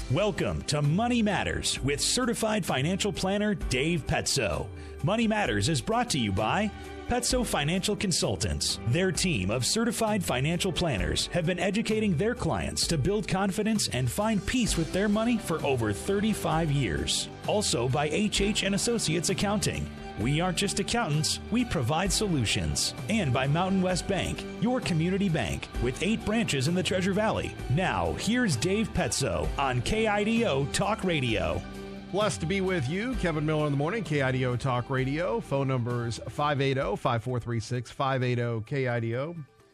Welcome to Money Matters with certified financial planner Dave Petso. Money Matters is brought to you by Petso Financial Consultants. Their team of certified financial planners have been educating their clients to build confidence and find peace with their money for over 35 years. Also by HH & Associates Accounting. We aren't just accountants, we provide solutions. And by Mountain West Bank, your community bank, with 8 branches in the Treasure Valley. Now, here's Dave Petso on KIDO Talk Radio. Blessed to be with you, Kevin Miller in the morning, KIDO Talk Radio. Phone numbers 580-5436, 580-KIDO.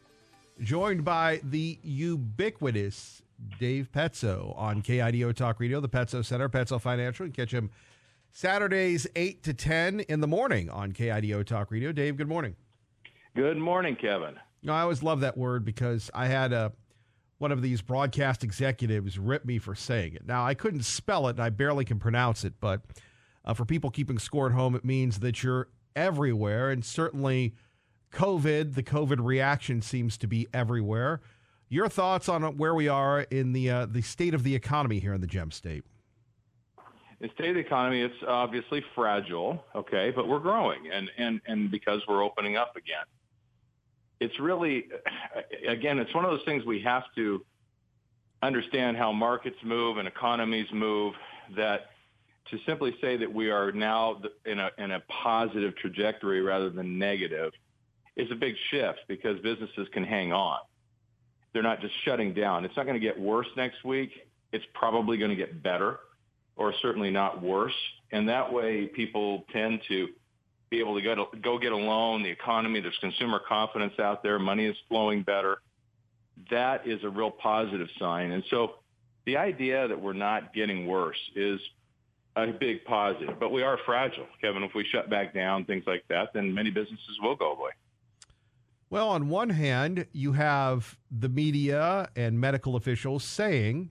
Joined by the ubiquitous Dave Petso on KIDO Talk Radio, the Petso Center, Petso Financial. You can catch him Saturdays 8 to 10 in the morning on KIDO Talk Radio. Dave, good morning. Good morning, Kevin. I always love that word because I had one of these broadcast executives rip me for saying it. Now, I couldn't spell it, and I barely can pronounce it, but for people keeping score at home, it means that you're everywhere, and certainly the COVID reaction seems to be everywhere. Your thoughts on where we are in the state of the economy here in the Gem State? The state of the economy, it's obviously fragile, okay, but we're growing, and because we're opening up again. It's really, again, it's one of those things we have to understand how markets move and economies move, that to simply say that we are now in a positive trajectory rather than negative is a big shift, because businesses can hang on. They're not just shutting down. It's not going to get worse next week. It's probably going to get better, or certainly not worse. And that way people tend to be able to go get a loan. The economy, there's consumer confidence out there. Money is flowing better. That is a real positive sign. And so the idea that we're not getting worse is a big positive. But we are fragile, Kevin. If we shut back down, things like that, then many businesses will go away. Well, on one hand, you have the media and medical officials saying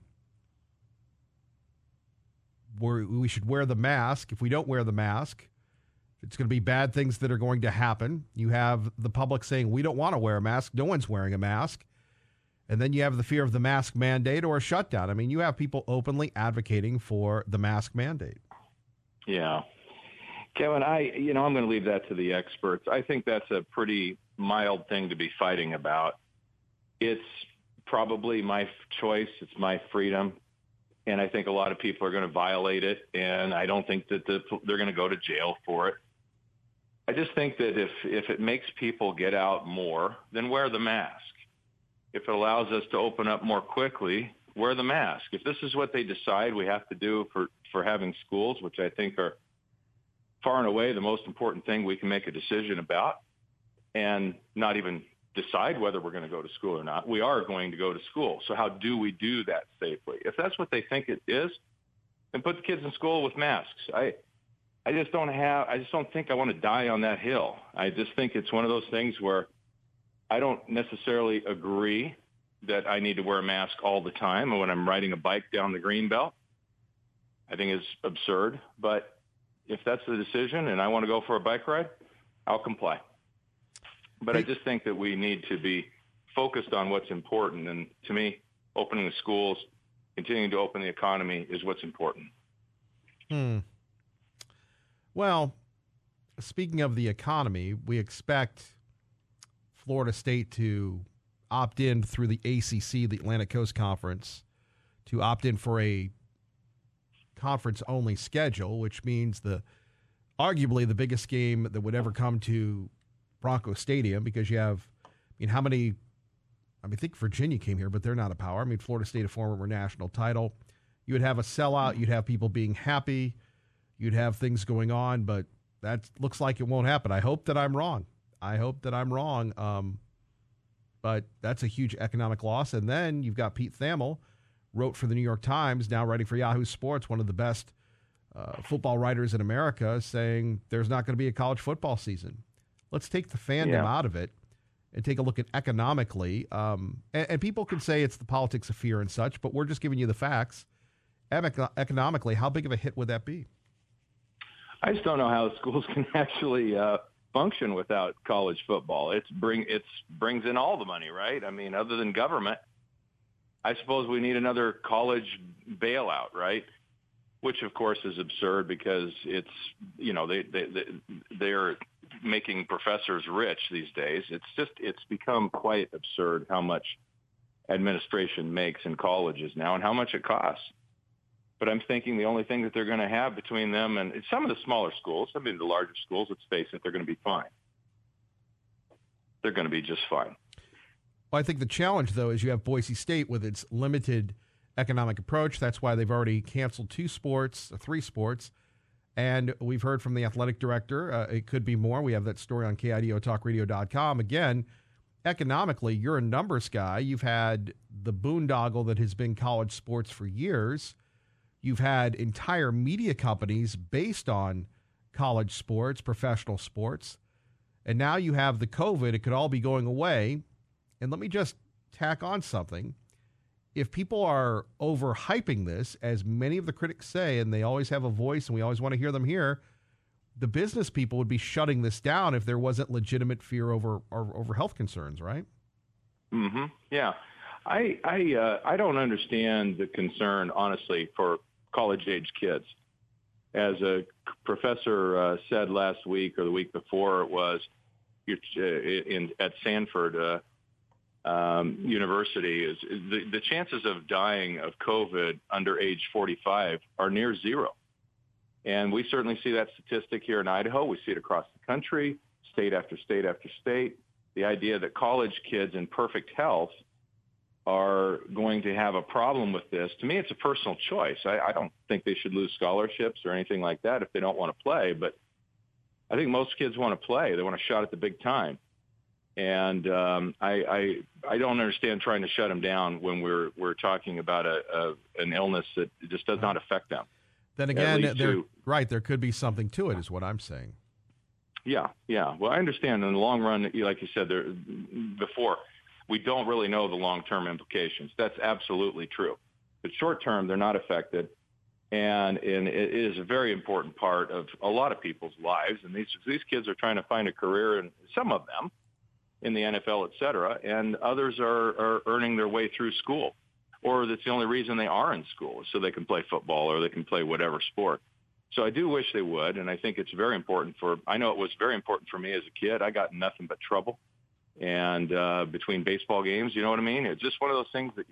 we should wear the mask. If we don't wear the mask, it's going to be bad things that are going to happen. You have the public saying we don't want to wear a mask. No one's wearing a mask. And then you have the fear of the mask mandate or a shutdown. I mean, you have people openly advocating for the mask mandate. Yeah. Kevin, I'm going to leave that to the experts. I think that's a pretty mild thing to be fighting about. It's probably my choice. It's my freedom. And I think a lot of people are going to violate it, and I don't think that they're going to go to jail for it. I just think that if it makes people get out more, then wear the mask. If it allows us to open up more quickly, wear the mask. If this is what they decide we have to do for having schools, which I think are far and away the most important thing we can make a decision about, and not even decide whether we're going to go to school or not. We are going to go to school. So how do we do that safely? If that's what they think it is, then put the kids in school with masks. I just don't think I want to die on that hill. I just think it's one of those things where I don't necessarily agree that I need to wear a mask all the time when I'm riding a bike down the Greenbelt. I think it's absurd. But if that's the decision and I want to go for a bike ride, I'll comply. But I just think that we need to be focused on what's important. And to me, opening the schools, continuing to open the economy is what's important. Well, speaking of the economy, we expect Florida State to opt in through the ACC, the Atlantic Coast Conference, to opt in for a conference-only schedule, which means arguably the biggest game that would ever come to Bronco Stadium, because you have, I think Virginia came here, but they're not a power. Florida State, a former national title. You would have a sellout. You'd have people being happy. You'd have things going on, but that looks like it won't happen. I hope that I'm wrong. But that's a huge economic loss. And then you've got Pete Thamel, wrote for the New York Times, now writing for Yahoo Sports, one of the best football writers in America, saying there's not going to be a college football season. Let's take the fandom out of it and take a look at economically. And people can say it's the politics of fear and such, but we're just giving you the facts. Economically, how big of a hit would that be? I just don't know how schools can actually function without college football. It brings in all the money, right? Other than government, I suppose we need another college bailout, right? Which, of course, is absurd because it's, they're making professors rich these days. It's become quite absurd how much administration makes in colleges now and how much it costs. But I'm thinking the only thing that they're going to have between them and some of the smaller schools, some of the larger schools, let's face it, they're going to be fine. They're going to be just fine. Well, I think the challenge, though, is you have Boise State with its limited economic approach. That's why they've already canceled 3 sports. And we've heard from the athletic director, it could be more. We have that story on KIDOTalkRadio.com. Again, economically, you're a numbers guy. You've had the boondoggle that has been college sports for years. You've had entire media companies based on college sports, professional sports. And now you have the COVID. It could all be going away. And let me just tack on something. If people are overhyping this, as many of the critics say, and they always have a voice and we always want to hear them here, the business people would be shutting this down if there wasn't legitimate fear over health concerns, right? Mm-hmm. Yeah. I don't understand the concern, honestly, for college-age kids. As a professor said last week or the week before, it was at Sanford University, is the chances of dying of COVID under age 45 are near zero. And we certainly see that statistic here in Idaho. We see it across the country, state after state after state. The idea that college kids in perfect health are going to have a problem with this, to me, it's a personal choice. I don't think they should lose scholarships or anything like that if they don't want to play. But I think most kids want to play. They want a shot at the big time. And I don't understand trying to shut them down when we're talking about an illness that just does not affect them. Then again, there could be something to it, is what I'm saying. Yeah. Well, I understand in the long run, like you said before, we don't really know the long-term implications. That's absolutely true. But short-term, they're not affected. And it is a very important part of a lot of people's lives. And these kids are trying to find a career, and some of them in the NFL, et cetera, and others are earning their way through school. Or that's the only reason they are in school, is so they can play football or they can play whatever sport. So I do wish they would, and I think it's very important I know it was very important for me as a kid. I got in nothing but trouble. And between baseball games, you know what I mean? It's just one of those things that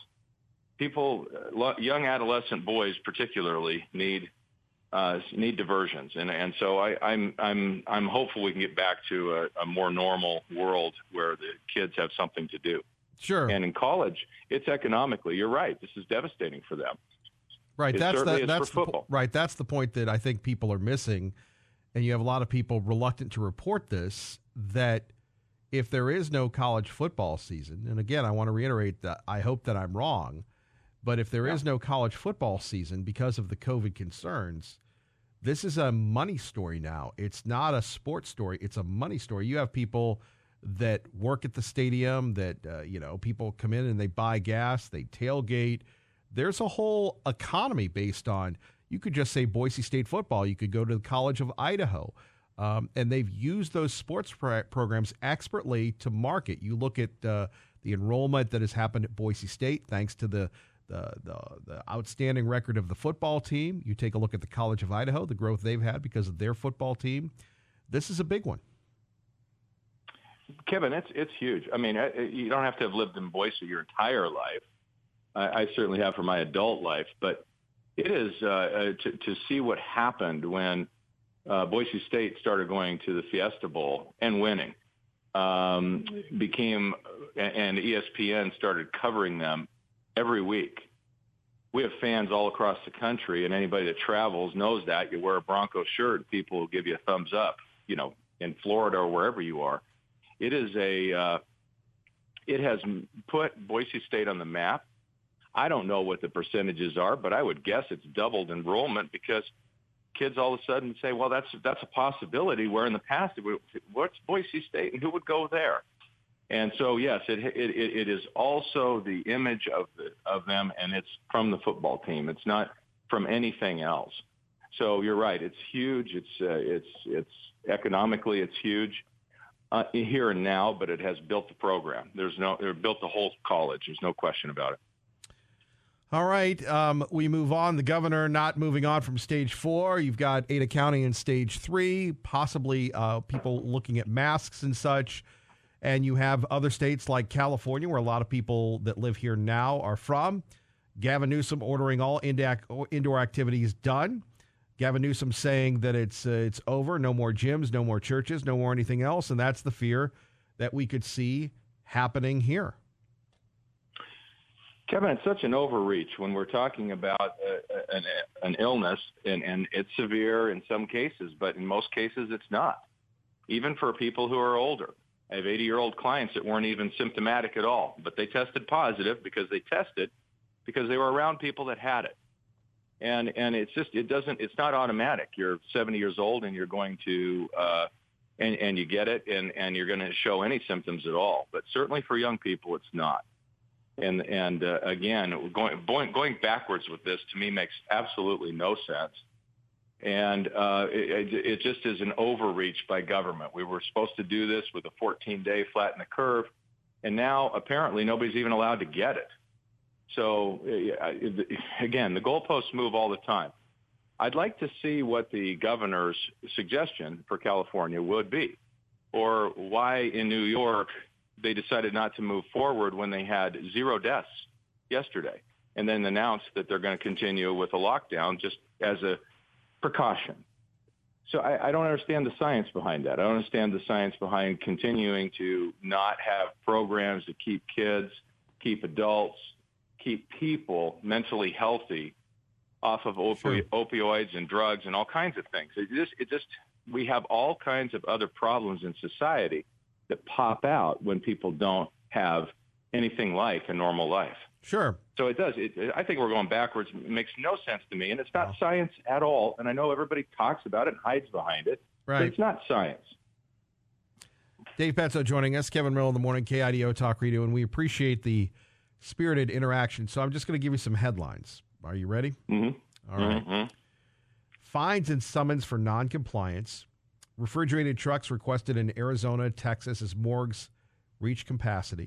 people, young adolescent boys particularly, need diversions. And so I'm hopeful we can get back to a more normal world where the kids have something to do. Sure. And in college, it's economically, you're right, this is devastating for them. Right. That's for football. Right. That's the point that I think people are missing. And you have a lot of people reluctant to report this, that if there is no college football season, and again, I want to reiterate that I hope that I'm wrong, but if there is no college football season because of the COVID concerns, this is a money story now. It's not a sports story. It's a money story. You have people that work at the stadium, that, people come in and they buy gas, they tailgate. There's a whole economy based on, you could just say Boise State football. You could go to the College of Idaho. And they've used those sports programs expertly to market. You look at the enrollment that has happened at Boise State, thanks to the outstanding record of the football team. You take a look at the College of Idaho, the growth they've had because of their football team. This is a big one. Kevin, it's huge. I mean, you don't have to have lived in Boise your entire life. I certainly have for my adult life, but it is to see what happened when Boise State started going to the Fiesta Bowl and winning, and ESPN started covering them every week. We have fans all across the country, and anybody that travels knows that. You wear a Bronco shirt, people will give you a thumbs up, in Florida or wherever you are. It has put Boise State on the map. I don't know what the percentages are, but I would guess it's doubled enrollment because kids all of a sudden say, well, that's a possibility, where in the past, what's Boise State and who would go there? And so, yes, it is also the image of them, and it's from the football team. It's not from anything else. So you're right. It's huge. It's economically, it's huge here and now, but it has built the program. It built the whole college. There's no question about it. All right, we move on. The governor not moving on from stage 4. You've got Ada County in stage 3, possibly people looking at masks and such. And you have other states like California, where a lot of people that live here now are from. Gavin Newsom ordering all indoor activities done. Gavin Newsom saying that it's over, no more gyms, no more churches, no more anything else. And that's the fear that we could see happening here. Kevin, it's such an overreach when we're talking about an illness, and it's severe in some cases, but in most cases it's not, even for people who are older. I have 80-year-old clients that weren't even symptomatic at all, but they tested positive because they were around people that had it. And it's not automatic. You're 70 years old and you're going to, and you get it and you're going to show any symptoms at all. But certainly for young people, it's not. And again, going backwards with this to me makes absolutely no sense. And it just is an overreach by government. We were supposed to do this with a 14-day flatten the curve, and now apparently nobody's even allowed to get it. So again, the goalposts move all the time. I'd like to see what the governor's suggestion for California would be, or why in New York they decided not to move forward when they had 0 deaths yesterday, and then announced that they're going to continue with a lockdown just as a precaution. So I don't understand the science behind that. I don't understand the science behind continuing to not have programs to keep kids, keep adults, keep people mentally healthy off of opioids and drugs and all kinds of things. We have all kinds of other problems in society that pop out when people don't have anything like a normal life. Sure. So it does. I think we're going backwards. It makes no sense to me, and it's not science at all. And I know everybody talks about it and hides behind it, right. But it's not science. Dave Pezzo joining us, Kevin Mill in the morning, KIDO Talk Radio, and we appreciate the spirited interaction. So I'm just going to give you some headlines. Are you ready? Mm-hmm. All right. Mm-hmm. Fines and summons for noncompliance. Refrigerated trucks requested in Arizona, Texas as morgues reach capacity.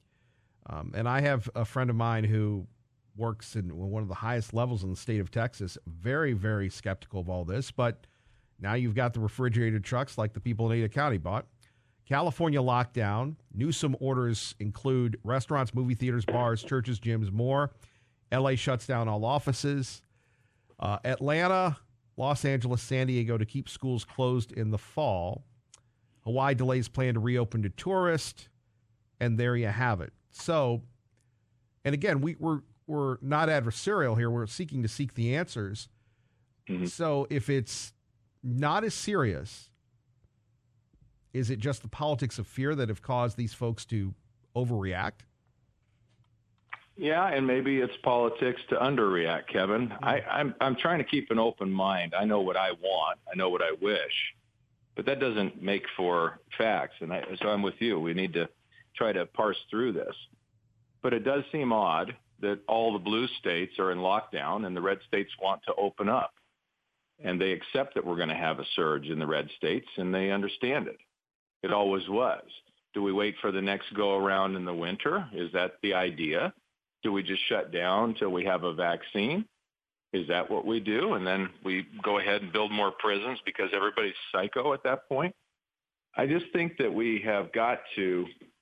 And I have a friend of mine who works in one of the highest levels in the state of Texas, very, very skeptical of all this. But now you've got the refrigerated trucks like the people in Ada County bought. California lockdown. Newsom orders include restaurants, movie theaters, bars, churches, gyms, more. L.A. shuts down all offices. Atlanta, Los Angeles, San Diego to keep schools closed in the fall. Hawaii delays plan to reopen to tourists. And there you have it. So, and again, we're not adversarial here. We're seeking the answers. Mm-hmm. So if it's not as serious, is it just the politics of fear that have caused these folks to overreact? Yeah, and maybe it's politics to underreact, Kevin. I'm trying to keep an open mind. I know what I want. I know what I wish. But that doesn't make for facts. And so I'm with you. We need to try to parse through this. But it does seem odd that all the blue states are in lockdown and the red states want to open up. And they accept that we're going to have a surge in the red states, and they understand it. It always was. Do we wait for the next go-around in the winter? Is that the idea? Do we just shut down till we have a vaccine? Is that what we do? And then we go ahead and build more prisons because everybody's psycho at that point? I just think that we have got to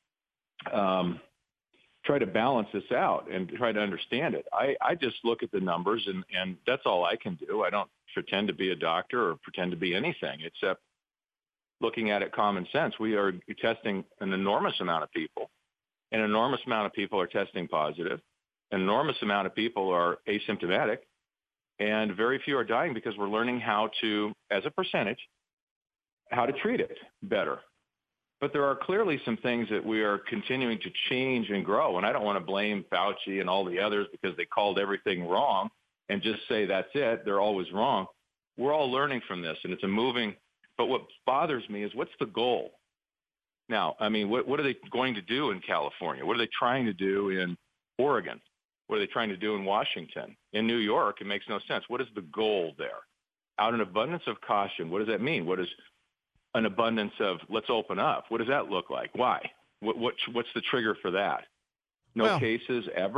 try to balance this out and try to understand it. I just look at the numbers, and that's all I can do. I don't pretend to be a doctor or pretend to be anything except looking at it common sense. We are testing an enormous amount of people. An enormous amount of people are testing positive. An enormous amount of people are asymptomatic. And very few are dying because we're learning how to, as a percentage, how to treat it better. But there are clearly some things that we are continuing to change and grow. And I don't want to blame Fauci and all the others because they called everything wrong and just say that's it. They're always wrong. We're all learning from this, and it's a moving. But what bothers me is what's the goal? Now, I mean, what are they going to do in California? What are they trying to do in Oregon? What are they trying to do in Washington? In New York, it makes no sense. What is the goal there? Out of an abundance of caution, what does that mean? What is an abundance of let's open up? What does that look like? Why? What's the trigger for that? No cases ever?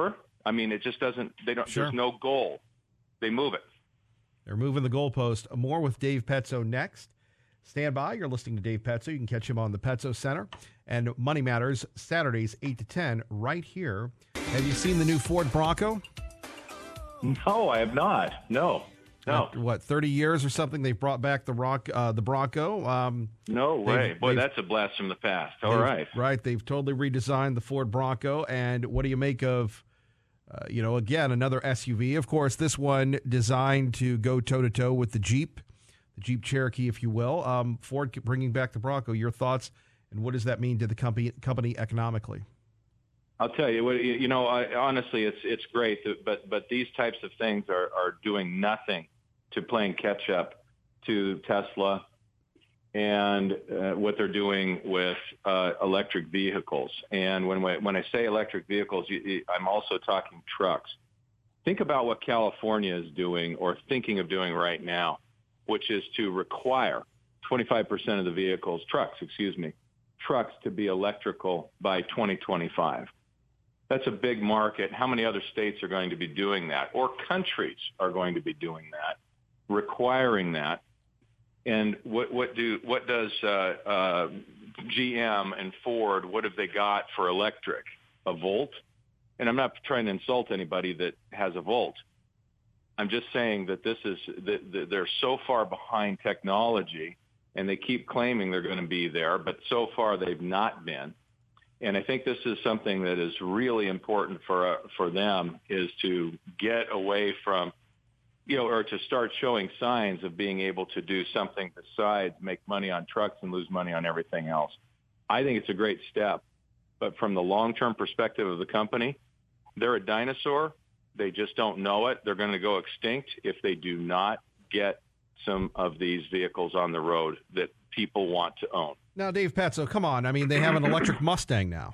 I mean, it just doesn't. They don't. Sure. There's no goal. They move it. They're moving the goalpost. More with Dave Petso next. Stand by. You're listening to Dave Petso. You can catch him on the Petso Center and Money Matters Saturdays 8 to 10 right here. Have you seen the new Ford Bronco? No, I have not. No. After, what, 30 years or something? They've brought back the Bronco. No way. Boy, that's a blast from the past. All right. Right. They've totally redesigned the Ford Bronco. And what do you make of, again, another SUV? Of course, this one designed to go toe-to-toe with the Jeep Cherokee, if you will. Ford bringing back the Bronco. Your thoughts, and what does that mean to the company economically? I'll tell you, honestly, it's great, but these types of things are doing nothing to playing catch up to Tesla and what they're doing with electric vehicles. And when I say electric vehicles, I'm also talking trucks. Think about what California is doing or thinking of doing right now, which is to require 25% of the trucks to be electrical by 2025. That's a big market. How many other states are going to be doing that, or countries are going to be doing that, requiring that? And what does GM and Ford? What have they got for electric? A Volt? And I'm not trying to insult anybody that has a Volt. I'm just saying that they're so far behind technology, and they keep claiming they're going to be there, but so far they've not been. And I think this is something that is really important for them, is to get away from, or to start showing signs of being able to do something besides make money on trucks and lose money on everything else. I think it's a great step. But from the long-term perspective of the company, they're a dinosaur. They just don't know it. They're going to go extinct if they do not get some of these vehicles on the road that people want to own. Now, Dave Petso, come on. I mean, they have an electric Mustang now.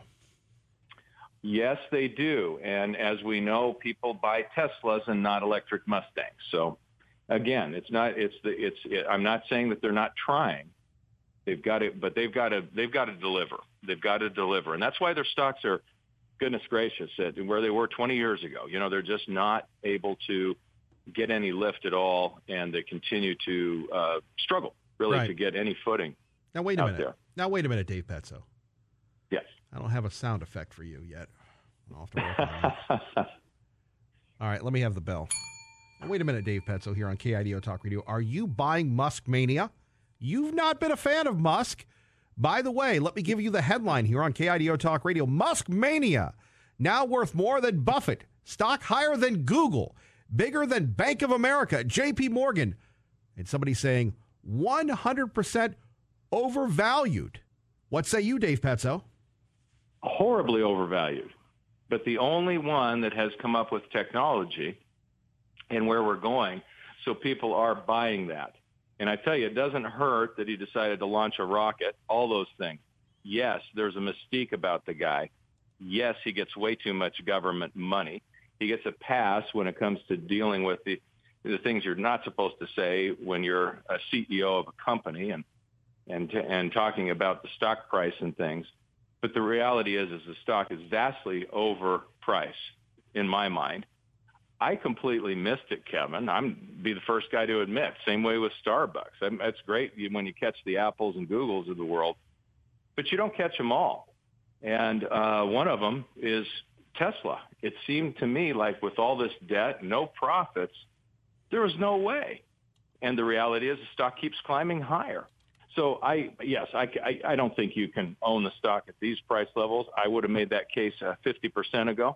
Yes, they do. And as we know, people buy Teslas and not electric Mustangs. So again, I'm not saying that they're not trying. They've got it, but they've got to deliver. They've got to deliver. And that's why their stocks are, goodness gracious, where they were 20 years ago. They're just not able to get any lift at all, and they continue to struggle, really, right, to get any footing. Now, wait a minute. There. Now, wait a minute, Dave Petso. Yes. I don't have a sound effect for you yet. I'll have to work on that. All right, let me have the bell. Now, wait a minute, Dave Petso here on KIDO Talk Radio. Are you buying Musk Mania? You've not been a fan of Musk. By the way, let me give you the headline here on KIDO Talk Radio. Musk Mania, now worth more than Buffett. Stock higher than Google. Bigger than Bank of America, JP Morgan. And somebody saying 100% overvalued. What say you, Dave Petso? Horribly overvalued. But the only one that has come up with technology and where we're going, so people are buying that. And I tell you, it doesn't hurt that he decided to launch a rocket, all those things. Yes, there's a mystique about the guy. Yes, he gets way too much government money. He gets a pass when it comes to dealing with the things you're not supposed to say when you're a CEO of a company and talking about the stock price and things. But the reality is the stock is vastly overpriced in my mind. I completely missed it, Kevin. I'm be the first guy to admit. Same way with Starbucks. That's great when you catch the Apples and Googles of the world, but you don't catch them all. And one of them is Tesla. It seemed to me like with all this debt, no profits, there was no way. And the reality is the stock keeps climbing higher. So I don't think you can own the stock at these price levels. I would have made that case 50% ago.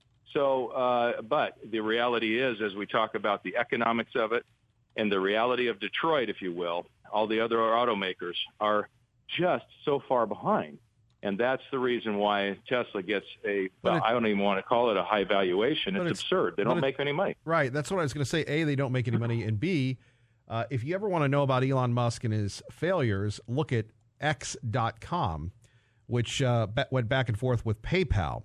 So, but the reality is, as we talk about the economics of it and the reality of Detroit, if you will, all the other automakers are just so far behind. And that's the reason why Tesla gets I don't even want to call it a high valuation. It's absurd. They don't make any money. Right. That's what I was going to say. A, they don't make any money. And B, if you ever want to know about Elon Musk and his failures, look at X.com, which went back and forth with PayPal.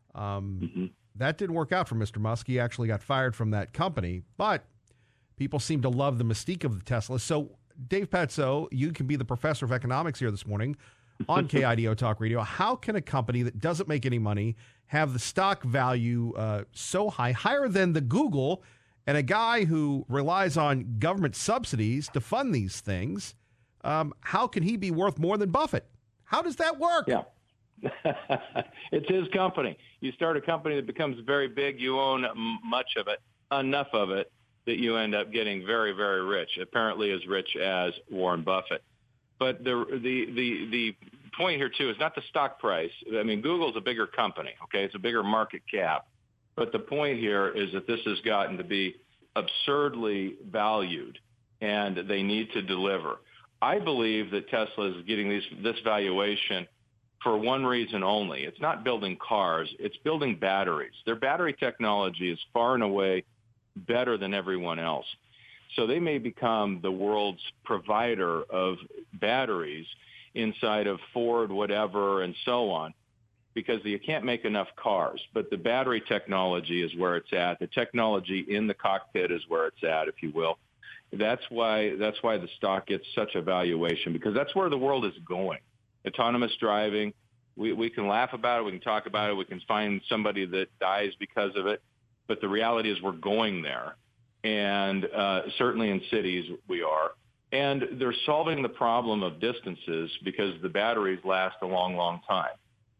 That didn't work out for Mr. Musk. He actually got fired from that company. But people seem to love the mystique of the Tesla. So, Dave Petso, you can be the professor of economics here this morning. on KIDO Talk Radio. How can a company that doesn't make any money have the stock value so high, higher than the Google, and a guy who relies on government subsidies to fund these things? How can he be worth more than Buffett? How does that work? Yeah. It's his company. You start a company that becomes very big, you own much of it, enough of it, that you end up getting very, very rich, apparently as rich as Warren Buffett. But the point here, too, is not the stock price. I mean, Google's a bigger company, okay? It's a bigger market cap. But the point here is that this has gotten to be absurdly valued, and they need to deliver. I believe that Tesla is getting this valuation for one reason only. It's not building cars. It's building batteries. Their battery technology is far and away better than everyone else. So they may become the world's provider of batteries inside of Ford, whatever, and so on, because you can't make enough cars. But the battery technology is where it's at. The technology in the cockpit is where it's at, if you will. That's why the stock gets such a valuation, because that's where the world is going. Autonomous driving, we can laugh about it, we can talk about it, we can find somebody that dies because of it, but the reality is we're going there. And certainly in cities we are. And they're solving the problem of distances because the batteries last a long, long time.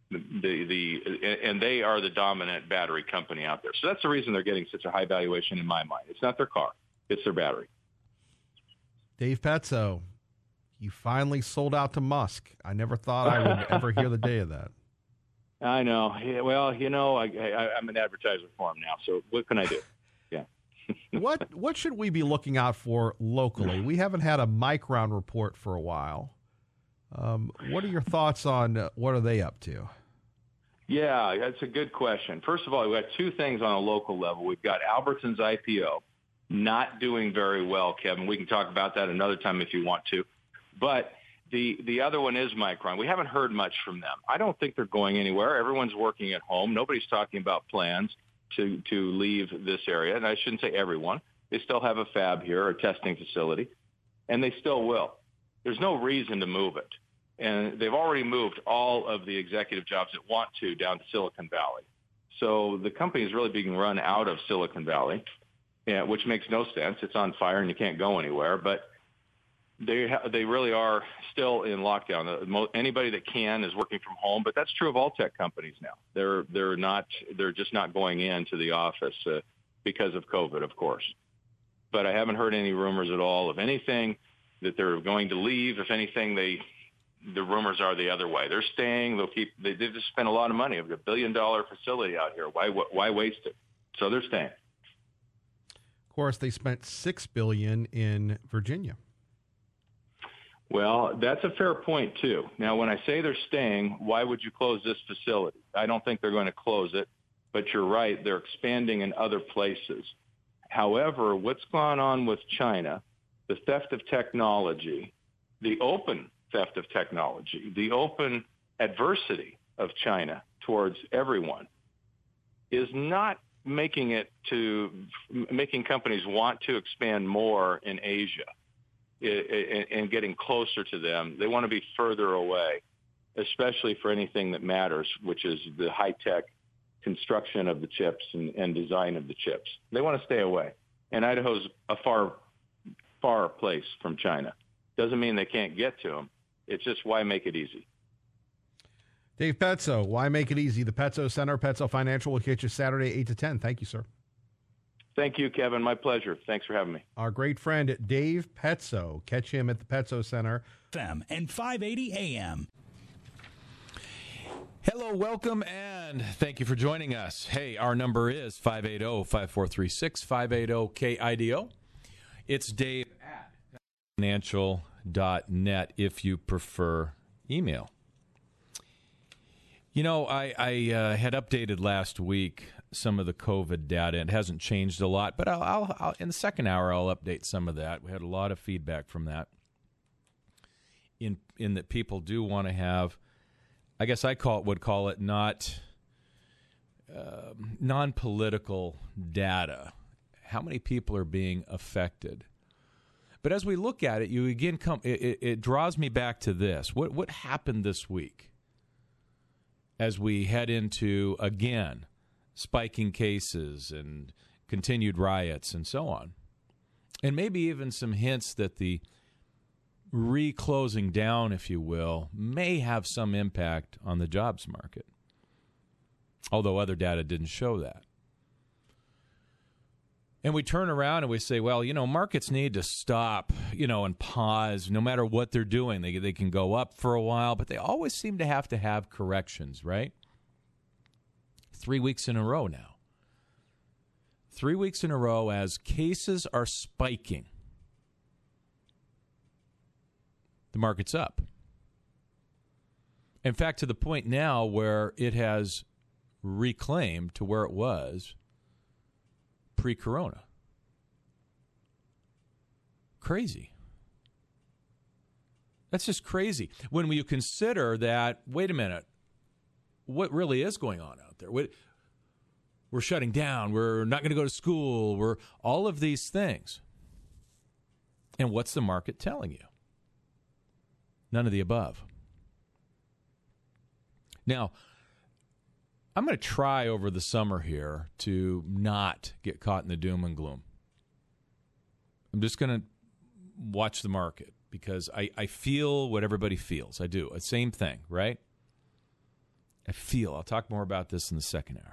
And they are the dominant battery company out there. So that's the reason they're getting such a high valuation in my mind. It's not their car, it's their battery. Dave Pezzo, you finally sold out to Musk. I never thought I would ever hear the day of that. I know. Yeah, well, you know, I'm an advertiser for him now, so what can I do? Yeah. What should we be looking out for locally? We haven't had a Micron report for a while. What are your thoughts on what are they up to? Yeah, that's a good question. First of all, we've got two things on a local level. We've got Albertsons IPO not doing very well, Kevin. We can talk about that another time if you want to. But the other one is Micron. We haven't heard much from them. I don't think they're going anywhere. Everyone's working at home. Nobody's talking about plans to leave this area. And I shouldn't say everyone. They still have a fab here, a testing facility, and they still will. There's no reason to move it. And they've already moved all of the executive jobs that want to down to Silicon Valley. So the company is really being run out of Silicon Valley, which makes no sense. It's on fire and you can't go anywhere. But they really are still in lockdown. Anybody that can is working from home, but that's true of all tech companies now. They're just not going into the office because of COVID, of course. But I haven't heard any rumors at all of anything that they're going to leave. If anything, the rumors are the other way. They're staying. They just spent a lot of money. We've got $1 billion facility out here. Why waste it? So they're staying. Of course, they spent $6 billion in Virginia. Well, that's a fair point, too. Now, when I say they're staying, why would you close this facility? I don't think they're going to close it, but you're right. They're expanding in other places. However, what's gone on with China, the theft of technology, the open theft of technology, the open adversity of China towards everyone is not making companies want to expand more in Asia. And getting closer to them. They want to be further away, especially for anything that matters, which is the high-tech construction of the chips and design of the chips. They want to stay away. And Idaho's a far, far place from China. Doesn't mean they can't get to them. It's just why make it easy? Dave Pezzo, why make it easy? The Pezzo Center, Pezzo Financial will catch you Saturday, 8 to 10. Thank you, sir. Thank you, Kevin. My pleasure. Thanks for having me. Our great friend, Dave Pezzo. Catch him at the Pezzo Center. FM and 580 AM. Hello, welcome, and thank you for joining us. Hey, our number is 580-5436, 580-KIDO. It's Dave at financial.net if you prefer email. You know, I had updated last week some of the COVID data. It hasn't changed a lot, but I'll in the second hour I'll update some of that. We had a lot of feedback from that. In that people do want to have, I guess I would call it not non-political data. How many people are being affected? But as we look at it, you again it draws me back to this. What happened this week as we head into, again, spiking cases and continued riots and so on? And maybe even some hints that the reclosing down, if you will, may have some impact on the jobs market, although other data didn't show that. And we turn around and we say, well, markets need to stop, and pause. No matter what they're doing, they can go up for a while, but they always seem to have corrections, right? 3 weeks in a row now. 3 weeks in a row as cases are spiking. The market's up. In fact, to the point now where it has reclaimed to where it was pre-corona. Crazy. That's just crazy. When you consider that, wait a minute, what really is going on out there? We're shutting down. We're not going to go to school. We're all of these things. And what's the market telling you? None of the above. Now, I'm going to try over the summer here to not get caught in the doom and gloom. I'm just going to watch the market because I feel what everybody feels. I do. Same thing, right? I feel. I'll talk more about this in the second hour.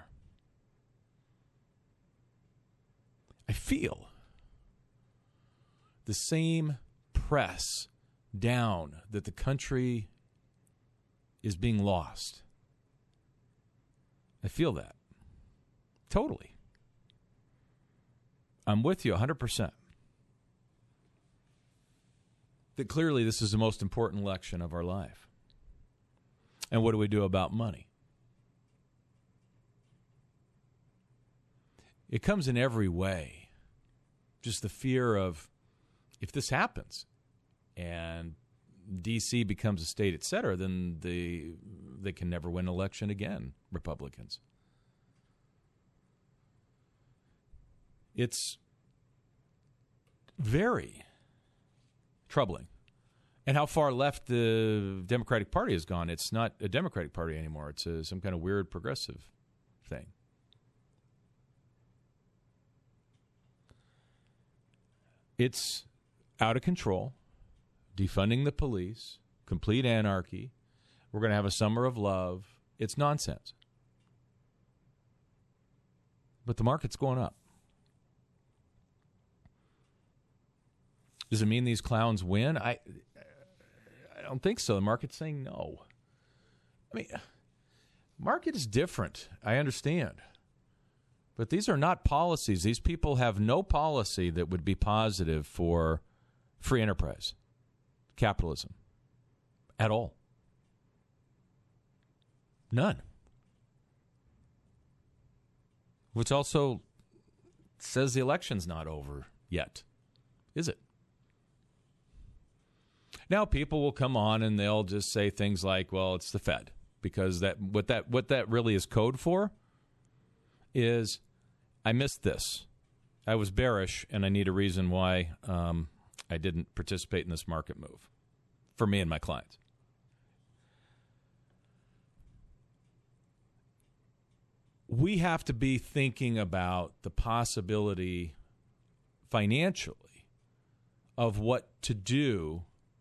I feel the same press down that the country is being lost. I feel that. Totally. I'm with you 100%. That clearly this is the most important election of our life. And what do we do about money? It comes in every way. Just the fear of if this happens and D.C. becomes a state, et cetera, then they can never win an election again, Republicans. It's very troubling. And how far left the Democratic Party has gone. It's not a Democratic Party anymore. It's some kind of weird progressive thing. It's out of control. Defunding the police, complete anarchy. We're going to have a summer of love. It's nonsense. But the market's going up. Does it mean these clowns win? I don't think so. The market's saying no. I mean, market is different. I understand. But these are not policies. These people have no policy that would be positive for free enterprise. Capitalism at all. None. Which also says the election's not over yet, is it? Now people will come on and they'll just say things like, well, it's the Fed, because what that really is code for is I missed this. I was bearish and I need a reason why I didn't participate in this market move for me and my clients. We have to be thinking about the possibility financially of what to do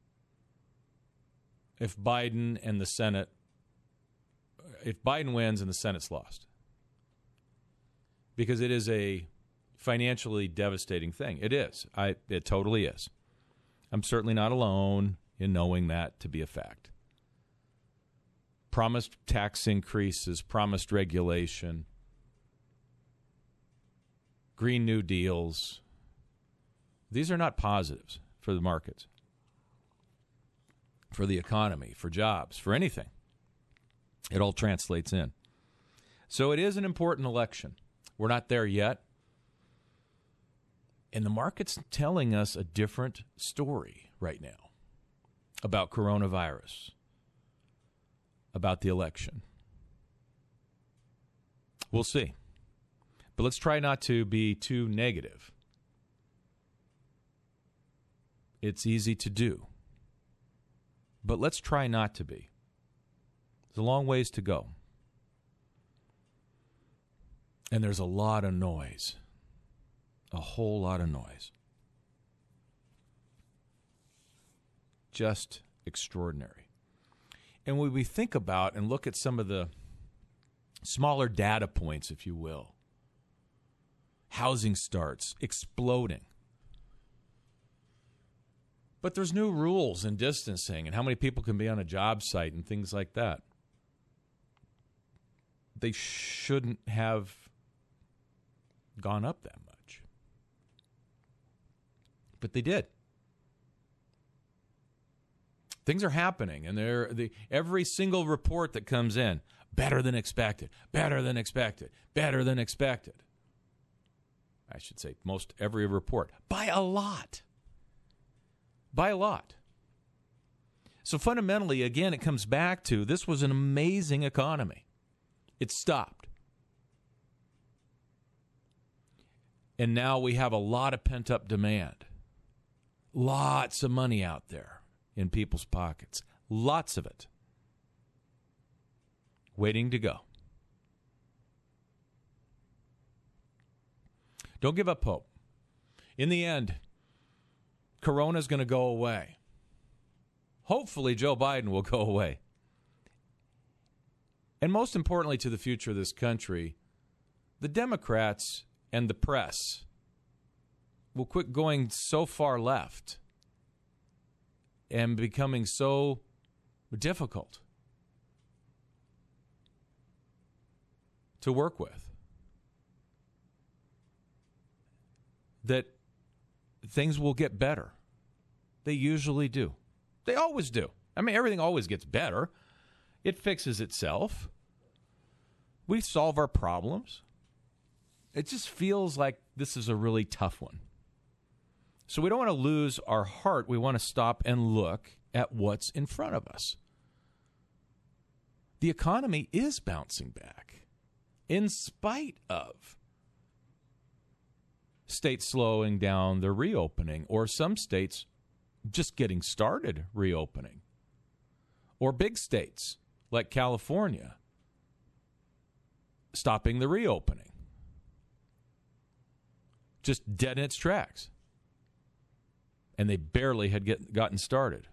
if Biden and the Senate, if Biden wins and the Senate's lost. Because it is a financially devastating thing. It is. It totally is. I'm certainly not alone in knowing that to be a fact. Promised tax increases, promised regulation, Green New Deals. These are not positives for the markets, for the economy, for jobs, for anything. It all translates in. So it is an important election. We're not there yet. And the market's telling us a different story right now about coronavirus, about the election. We'll see. But let's try not to be too negative. It's easy to do. But let's try not to be. There's a long ways to go. And there's a lot of noise. A whole lot of noise. Just extraordinary. And when we think about and look at some of the smaller data points, if you will, housing starts exploding. But there's new rules in distancing and how many people can be on a job site and things like that. They shouldn't have gone up that much. But they did. Things are happening, and every single report that comes in, better than expected, better than expected, better than expected. I should say most every report, by a lot. By a lot. So fundamentally, again, it comes back to this was an amazing economy. It stopped. And now we have a lot of pent-up demand. Lots of money out there in people's pockets. Lots of it. Waiting to go. Don't give up hope. In the end, Corona's going to go away. Hopefully, Joe Biden will go away. And most importantly to the future of this country, the Democrats and the press will quit going so far left and becoming so difficult to work with that things will get better. They usually do. They always do. I mean, everything always gets better. It fixes itself. We solve our problems. It just feels like this is a really tough one. So we don't want to lose our heart. We want to stop and look at what's in front of us. The economy is bouncing back in spite of states slowing down their reopening, or some states just getting started reopening, or big states like California stopping the reopening, just dead in its tracks. And they barely had gotten started.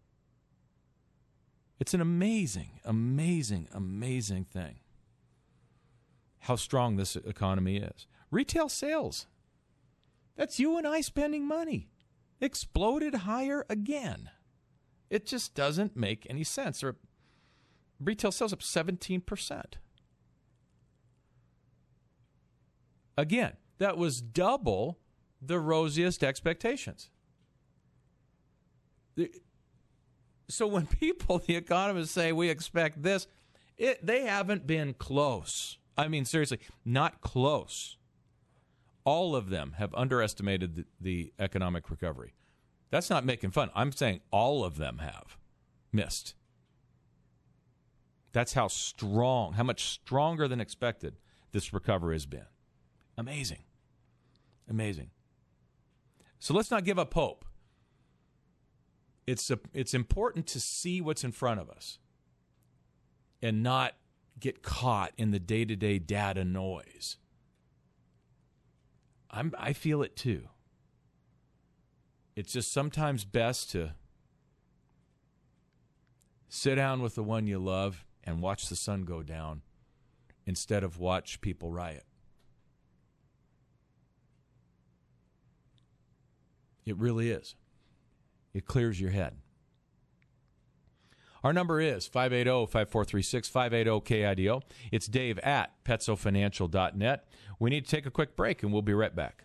It's an amazing, amazing, amazing thing how strong this economy is. Retail sales, that's you and I spending money, exploded higher again. It just doesn't make any sense. Retail sales up 17%. Again, that was double the rosiest expectations. So when people, the economists, say we expect this, they haven't been close. I mean, seriously, not close. All of them have underestimated the economic recovery. That's not making fun. I'm saying all of them have missed. That's how strong, how much stronger than expected this recovery has been. Amazing. Amazing. So let's not give up hope. It's important to see what's in front of us and not get caught in the day-to-day data noise. I feel it too. It's just sometimes best to sit down with the one you love and watch the sun go down instead of watch people riot. It really is. It clears your head. Our number is 580-5436, 580-KIDO. It's Dave at PetsoFinancial.net. We need to take a quick break, and we'll be right back.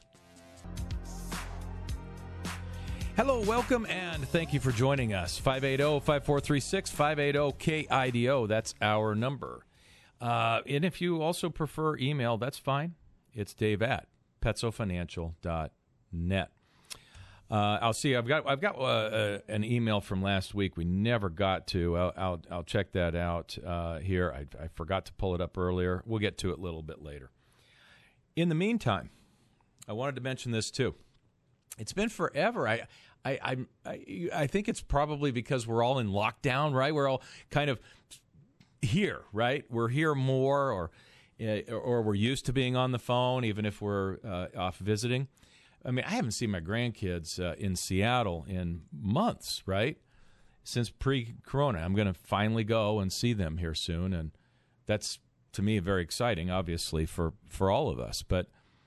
Hello, welcome, and thank you for joining us. 580-5436, 580-KIDO. That's our number. And if you also prefer email, that's fine. It's Dave at PetsoFinancial.net. I'll see. I've got an email from last week we never got to. I'll check that out here. I forgot to pull it up earlier. We'll get to it a little bit later. In the meantime, I wanted to mention this too. It's been forever. I think it's probably because we're all in lockdown, right? We're all kind of here, right? We're here more, or we're used to being on the phone, even if we're off visiting. I mean, I haven't seen my grandkids in Seattle in months, right? Since pre-corona. I'm going to finally go and see them here soon, and that's, to me, very exciting, obviously, for all of us. But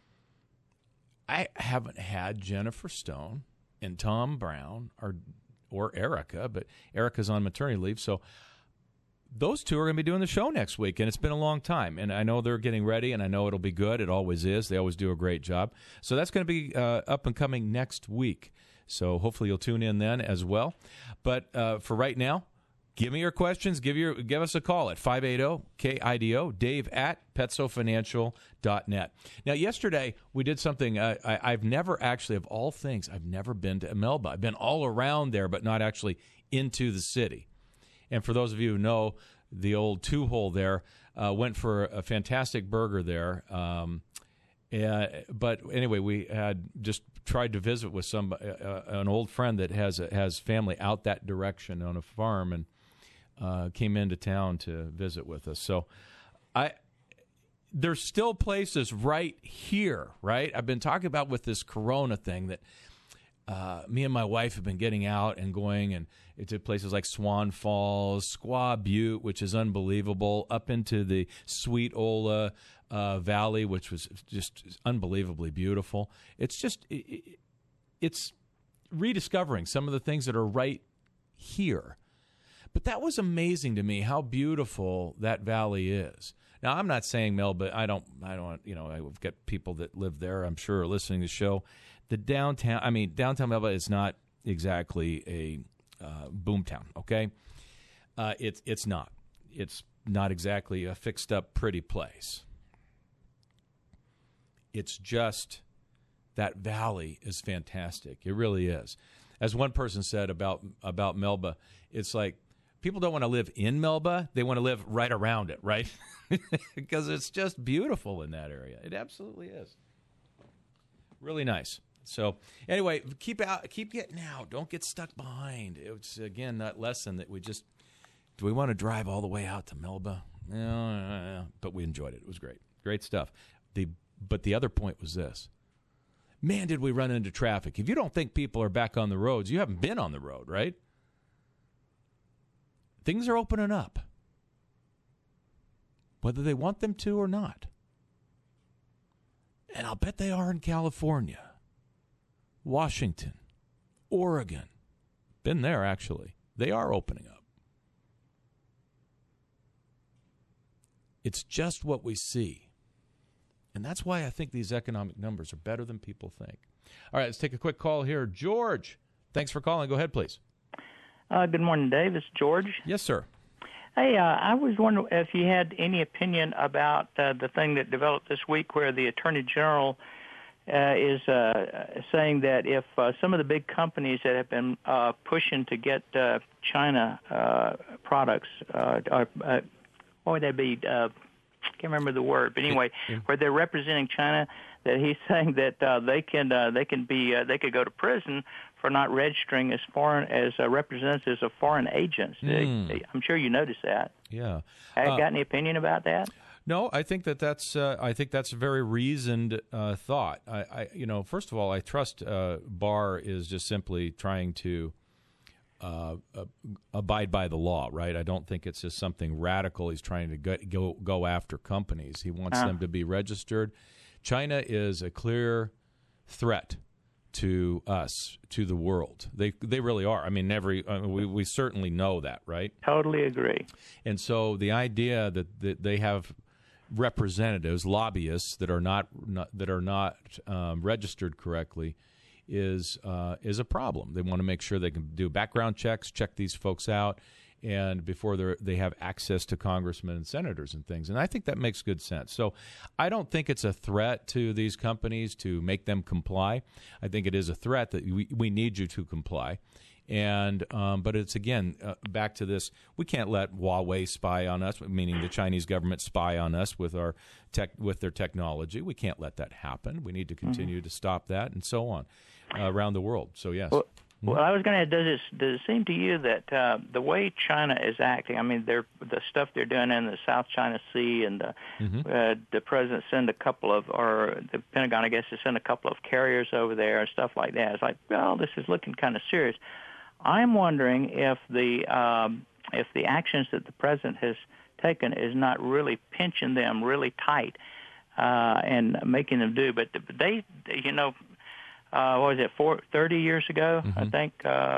I haven't had Jennifer Stone and Tom Brown or Erica, but Erica's on maternity leave, so those two are going to be doing the show next week, and it's been a long time. And I know they're getting ready, and I know it'll be good. It always is. They always do a great job. So that's going to be up and coming next week. So hopefully you'll tune in then as well. But for right now, give me your questions. Give us a call at 580-KIDO, dave@petsofinancial.net. Now, yesterday we did something I've never actually, of all things, I've never been to Melba. I've been all around there, but not actually into the city. And for those of you who know, the old two-hole there, went for a fantastic burger there. But anyway, we had just tried to visit with an old friend that has family out that direction on a farm, and came into town to visit with us. So there's still places right here, right? I've been talking about with this corona thing that me and my wife have been getting out and going and to places like Swan Falls, Squaw Butte, which is unbelievable, up into the Sweet Ola Valley, which was just unbelievably beautiful. It's just, it's rediscovering some of the things that are right here. But that was amazing to me, how beautiful that valley is. Now, I'm not saying Melba, I don't, I've got people that live there, I'm sure, are listening to the show. Downtown Melba is not exactly a boomtown, okay? It's not. It's not exactly a fixed-up, pretty place. It's just that valley is fantastic. It really is. As one person said about Melba, it's like people don't want to live in Melba. They want to live right around it, right? Because it's just beautiful in that area. It absolutely is. Really nice. So anyway, keep getting out. Don't get stuck behind. It's, again, that lesson that do we want to drive all the way out to Melba? No, but we enjoyed it. It was great. Great stuff. But the other point was this. Man, did we run into traffic. If you don't think people are back on the roads, you haven't been on the road, right? Things are opening up, whether they want them to or not. And I'll bet they are in California, Washington, Oregon. Been there, actually. They are opening up. It's just what we see. And that's why I think these economic numbers are better than people think. All right, let's take a quick call here. George, thanks for calling. Go ahead, please. Good morning, Dave. This is George. Yes, sir. Hey, I was wondering if you had any opinion about the thing that developed this week where the Attorney General is saying that if some of the big companies that have been pushing to get China products, what would that be? Can't remember the word, but anyway, where they're representing China, that he's saying that they could go to prison for not registering as representatives of foreign agents. I'm sure you noticed that. Yeah. Got any opinion about that? No, I think that's a very reasoned thought. First of all, I trust Barr is just simply trying to abide by the law, right? I don't think it's just something radical. He's trying to go after companies. He wants them to be registered. China is a clear threat to us, to the world. They really are. I mean, we certainly know that, right? Totally agree. And so the idea that they have representatives, lobbyists that are not registered correctly is a problem. They want to make sure they can do background checks, check these folks out, and before they have access to congressmen and senators and things. And I think that makes good sense. So I don't think it's a threat to these companies to make them comply. I think it is a threat that we need you to comply. And but it's, again, back to this, we can't let Huawei spy on us, meaning the Chinese government spy on us with their technology. We can't let that happen. We need to continue to stop that and so on. around the world. So, yes. Well, I was going to add, does it seem to you that the way China is acting, I mean, the stuff they're doing in the South China Sea, and the president sent a couple of, or the Pentagon, I guess, has sent a couple of carriers over there and stuff like that. It's like, well, this is looking kind of serious. I'm wondering if the actions that the president has taken is not really pinching them really tight and making them do. But they, what was it, 30 years ago, I think,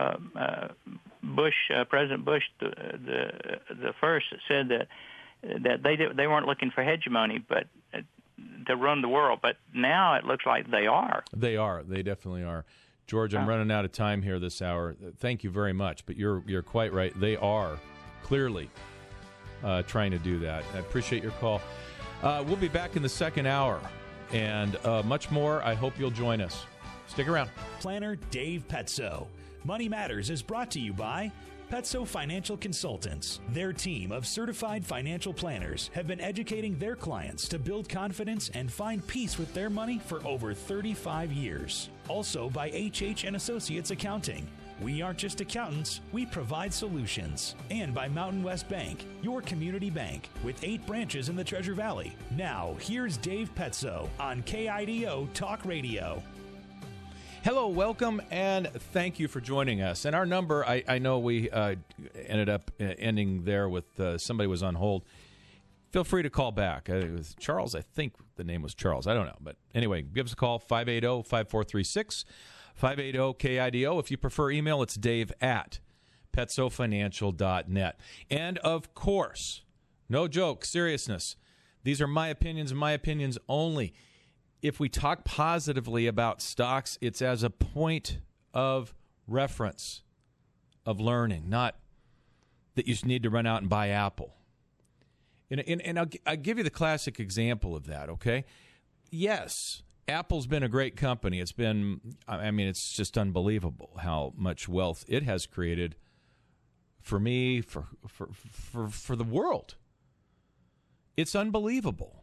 President Bush, the first, said that they weren't looking for hegemony, but to run the world. But now it looks like they are. They are. They definitely are. George, I'm running out of time here this hour. Thank you very much, but you're quite right. They are clearly trying to do that. I appreciate your call. We'll be back in the second hour, and much more. I hope you'll join us. Stick around. Planner Dave Petso. Money Matters is brought to you by Petso Financial Consultants. Their team of certified financial planners have been educating their clients to build confidence and find peace with their money for over 35 years. Also by HH & Associates Accounting. We aren't just accountants, we provide solutions. And by Mountain West Bank, your community bank, with 8 branches in the Treasure Valley. Now, here's Dave Petso on KIDO Talk Radio. Hello, welcome, and thank you for joining us. And our number, I know we ended up ending there with somebody was on hold. Feel free to call back. It was Charles. I think the name was Charles. I don't know. But anyway, give us a call, 580-5436, 580-KIDO. If you prefer email, it's dave@petsofinancial.net. And, of course, no joke, seriousness, these are my opinions and my opinions only. If we talk positively about stocks, it's as a point of reference, of learning, not that you need to run out and buy Apple. And I'll give you the classic example of that, okay? Yes, Apple's been a great company. It's been, I mean, it's just unbelievable how much wealth it has created for me, for the world. It's unbelievable.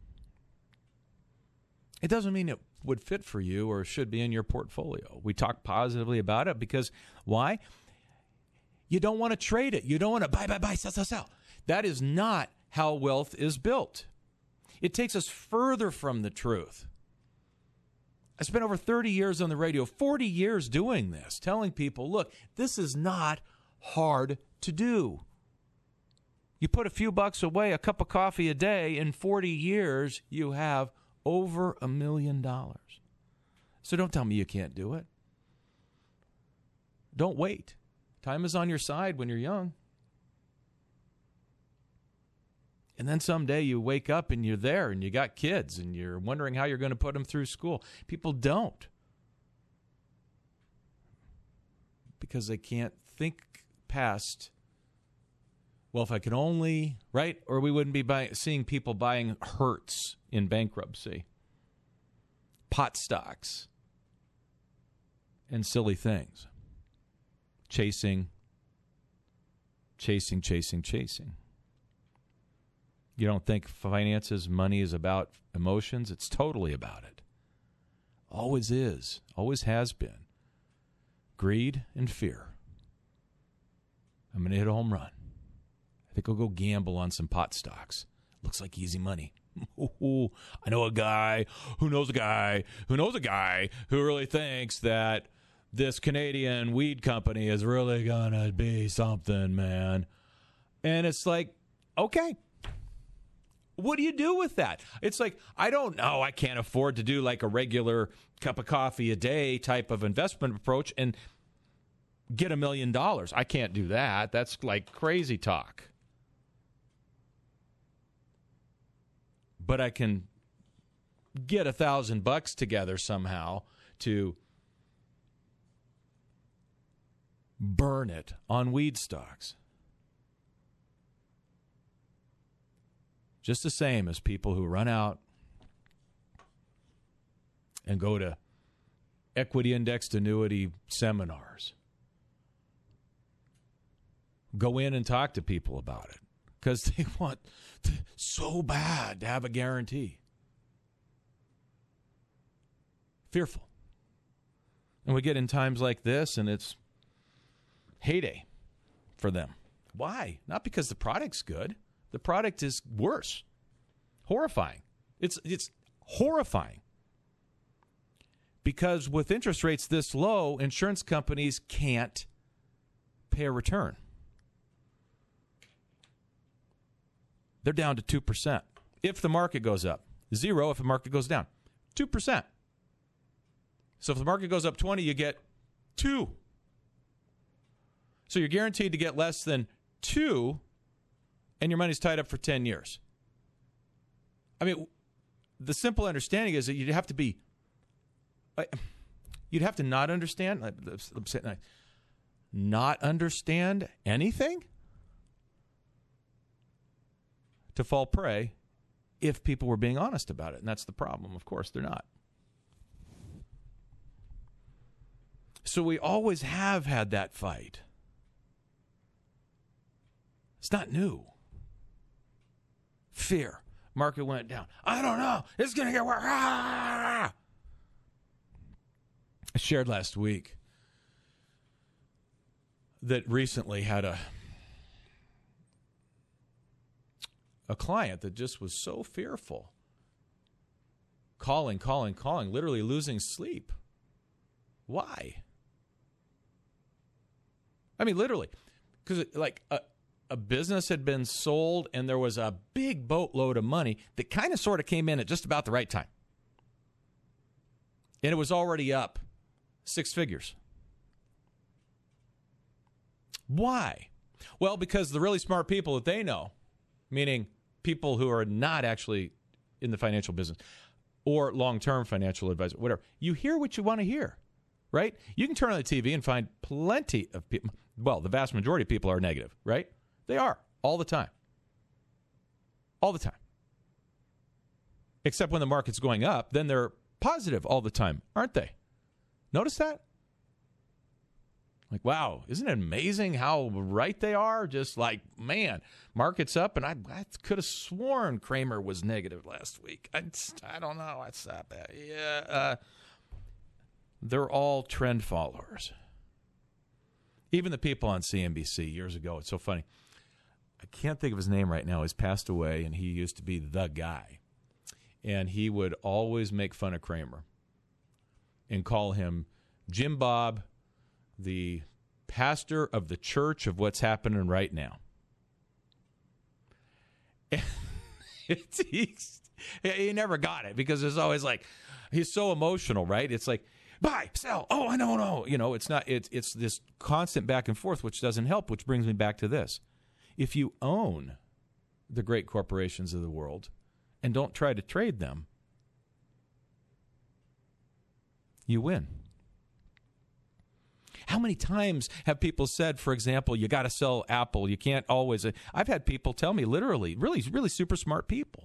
It doesn't mean it would fit for you or should be in your portfolio. We talk positively about it because why? You don't want to trade it. You don't want to buy, sell. That is not how wealth is built. It takes us further from the truth. I spent over 30 years on the radio, 40 years doing this, telling people, look, this is not hard to do. You put a few bucks away, a cup of coffee a day, in 40 years, you have over $1 million. So don't tell me you can't do it. Don't wait. Time is on your side when you're young. And then someday you wake up and you're there and you got kids and you're wondering how you're going to put them through school. People don't. Because they can't think past, well, if I could only, right? Or we wouldn't be seeing people buying Hertz in bankruptcy, pot stocks, and silly things. Chasing. You don't think finances, money is about emotions? It's totally about it. Always is. Always has been. Greed and fear. I'm going to hit a home run. I think I'll go gamble on some pot stocks. Looks like easy money. I know a guy who knows a guy who knows a guy who really thinks that this Canadian weed company is really going to be something, man. And it's like, okay. What do you do with that? It's like, I don't know. I can't afford to do like a regular cup of coffee a day type of investment approach and get $1 million. I can't do that. That's like crazy talk. But I can get $1,000 together somehow to burn it on weed stocks. Just the same as people who run out and go to equity indexed annuity seminars. Go in and talk to people about it because they want so bad to have a guarantee. Fearful. And we get in times like this, and it's heyday for them. Why? Not because the product's good. The product is worse. Horrifying. It's horrifying. Because with interest rates this low, insurance companies can't pay a return. They're down to 2%. If the market goes up, 0 if the market goes down, 2%. So if the market goes up 20, you get 2. So you're guaranteed to get less than 2, and your money's tied up for 10 years. I mean, the simple understanding is that you'd have to not understand, not understand anything to fall prey if people were being honest about it. And that's the problem. Of course, they're not. So we always have had that fight. It's not new. Fear. Market went down. I don't know. It's going to get worse. I shared last week that recently had a client that just was so fearful. Calling, literally losing sleep. Why? I mean, literally. Because a business had been sold and there was a big boatload of money that kind of sort of came in at just about the right time. And it was already up 6 figures. Why? Well, because the really smart people that they know, meaning people who are not actually in the financial business or long-term financial advisor, whatever, you hear what you want to hear, right? You can turn on the TV and find plenty of people. Well, the vast majority of people are negative, right? They are, all the time. All the time. Except when the market's going up, then they're positive all the time, aren't they? Notice that? Like, wow, isn't it amazing how right they are? Just like, man, market's up, and I could have sworn Kramer was negative last week. I don't know. It's not bad. Yeah, they're all trend followers. Even the people on CNBC years ago, it's so funny. I can't think of his name right now. He's passed away, and he used to be the guy. And he would always make fun of Kramer and call him Jim Bob, the pastor of the church of what's happening right now. He never got it because it's always like, he's so emotional, right? It's like, buy, sell, oh, I know. You know, it's not. It's this constant back and forth, which doesn't help, which brings me back to this. If you own the great corporations of the world and don't try to trade them, you win. How many times have people said, for example, you got to sell Apple? You can't always. I've had people tell me, literally, really super smart people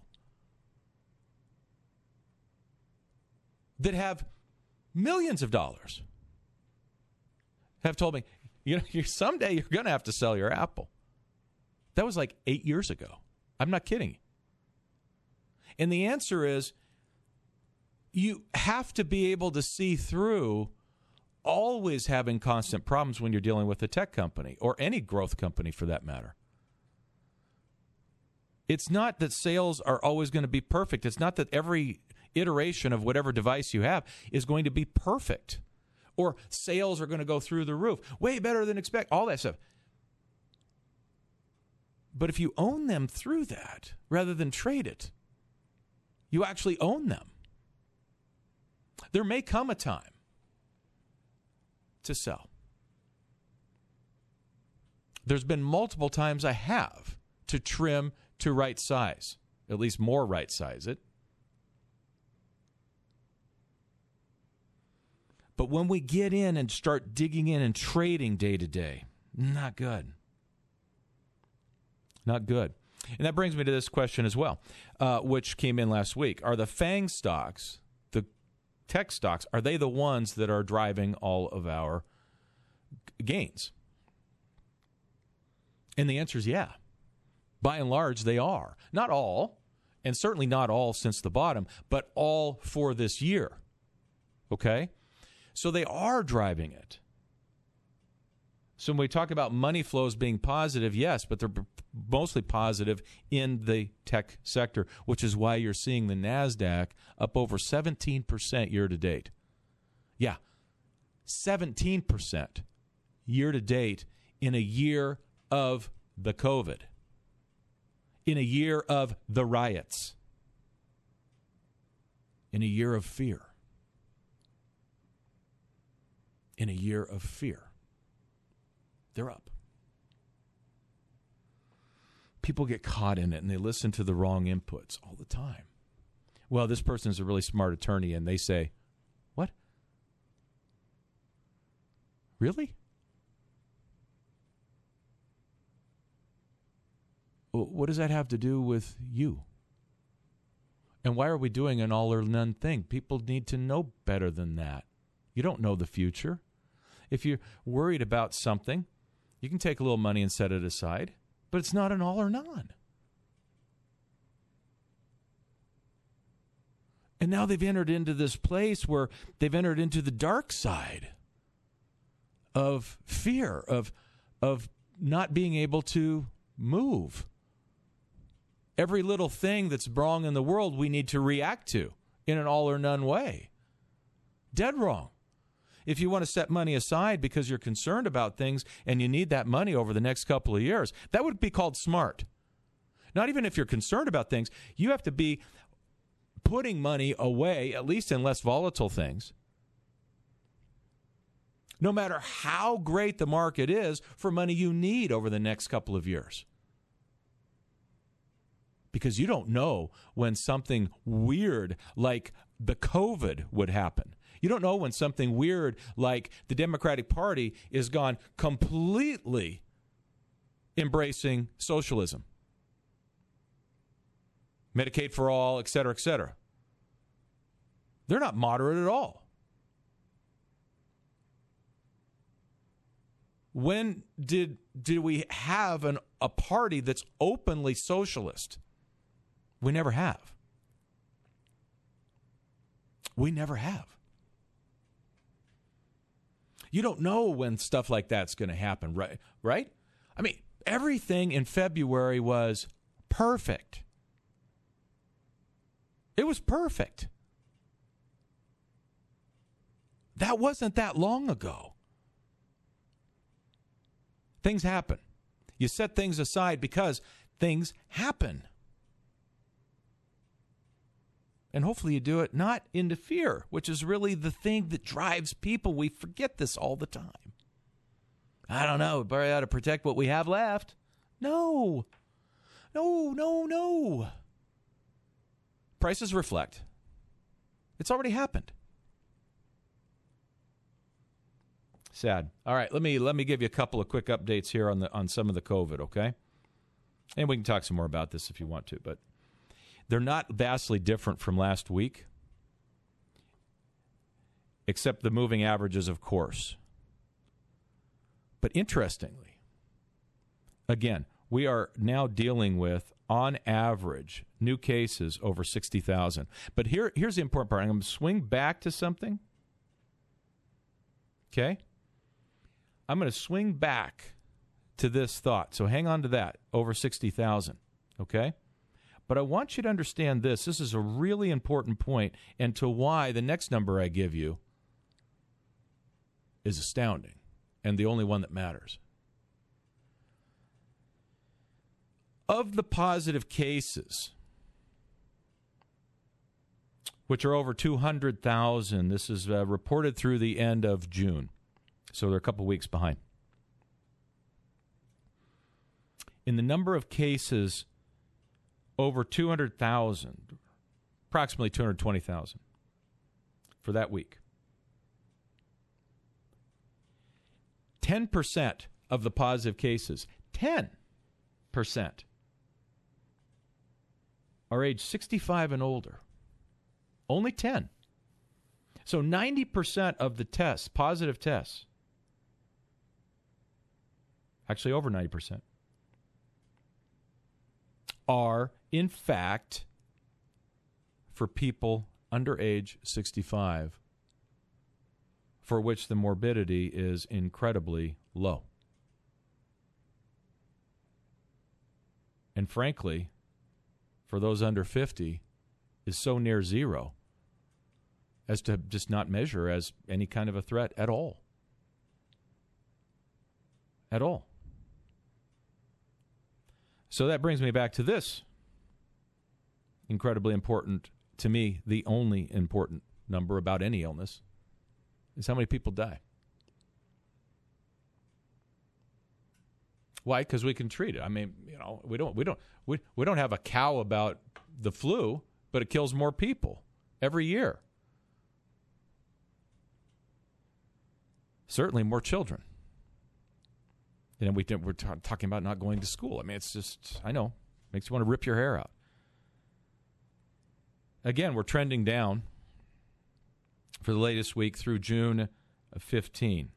that have millions of dollars have told me, you know, someday you're going to have to sell your Apple. That was like 8 years ago. I'm not kidding. And the answer is, you have to be able to see through always having constant problems when you're dealing with a tech company or any growth company for that matter. It's not that sales are always going to be perfect. It's not that every iteration of whatever device you have is going to be perfect or sales are going to go through the roof, way better than expect, all that stuff. But if you own them through that rather than trade it, you actually own them. There may come a time to sell. There's been multiple times I have to trim to right size, at least more right size it. But when we get in and start digging in and trading day to day, not good. Not good. And that brings me to this question as well, which came in last week. Are the FANG stocks, the tech stocks, are they the ones that are driving all of our gains? And the answer is yeah. By and large, they are. Not all, and certainly not all since the bottom, but all for this year. Okay? So they are driving it. So when we talk about money flows being positive, yes, but they're mostly positive in the tech sector, which is why you're seeing the NASDAQ up over 17% year to date. Yeah, 17% year to date in a year of the COVID, in a year of the riots, in a year of fear, in a year of fear. They're up. People get caught in it and they listen to the wrong inputs all the time. Well, this person's a really smart attorney and they say, what? Really? What does that have to do with you? And why are we doing an all or none thing? People need to know better than that. You don't know the future. If you're worried about something, you can take a little money and set it aside, but it's not an all or none. And now they've entered into this place where they've entered into the dark side of fear, of not being able to move. Every little thing that's wrong in the world we need to react to in an all or none way. Dead wrong. If you want to set money aside because you're concerned about things and you need that money over the next couple of years, that would be called smart. Not even if you're concerned about things, you have to be putting money away, at least in less volatile things, no matter how great the market is, for money you need over the next couple of years. Because you don't know when something weird like the COVID would happen. You don't know when something weird like the Democratic Party is gone completely embracing socialism. Medicaid for all, et cetera, et cetera. They're not moderate at all. When did we have a party that's openly socialist? We never have. We never have. You don't know when stuff like that's going to happen, right? I mean, everything in February was perfect. It was perfect. That wasn't that long ago. Things happen. You set things aside because things happen. And hopefully you do it not into fear, which is really the thing that drives people. We forget this all the time. I don't know. We probably ought to protect what we have left. No. Prices reflect. It's already happened. Sad. All right, let me give you a couple of quick updates here on some of the COVID, okay? And we can talk some more about this if you want to, but they're not vastly different from last week, except the moving averages, of course. But interestingly, again, we are now dealing with, on average, new cases over 60,000. But here's the important part. I'm going to swing back to something. Okay? I'm going to swing back to this thought. So hang on to that, over 60,000. Okay? But I want you to understand this. This is a really important point, and to why the next number I give you is astounding and the only one that matters. Of the positive cases, which are over 200,000, this is reported through the end of June, so they're a couple weeks behind. In the number of cases over 200,000, approximately 220,000 for that week. 10% of the positive cases, 10% are age 65 and older. Only 10. So 90% of the tests, positive tests, actually over 90%, are, in fact, for people under age 65 for which the morbidity is incredibly low. And frankly, for those under 50, is so near zero as to just not measure as any kind of a threat at all. At all. So that brings me back to this incredibly important, to me, the only important number about any illness is how many people die. Why? Because we can treat it. I mean, we don't have a cow about the flu, but it kills more people every year. Certainly more children. We're talking about not going to school. I mean, it's just, I know, makes you want to rip your hair out. Again, we're trending down for the latest week through June of 15.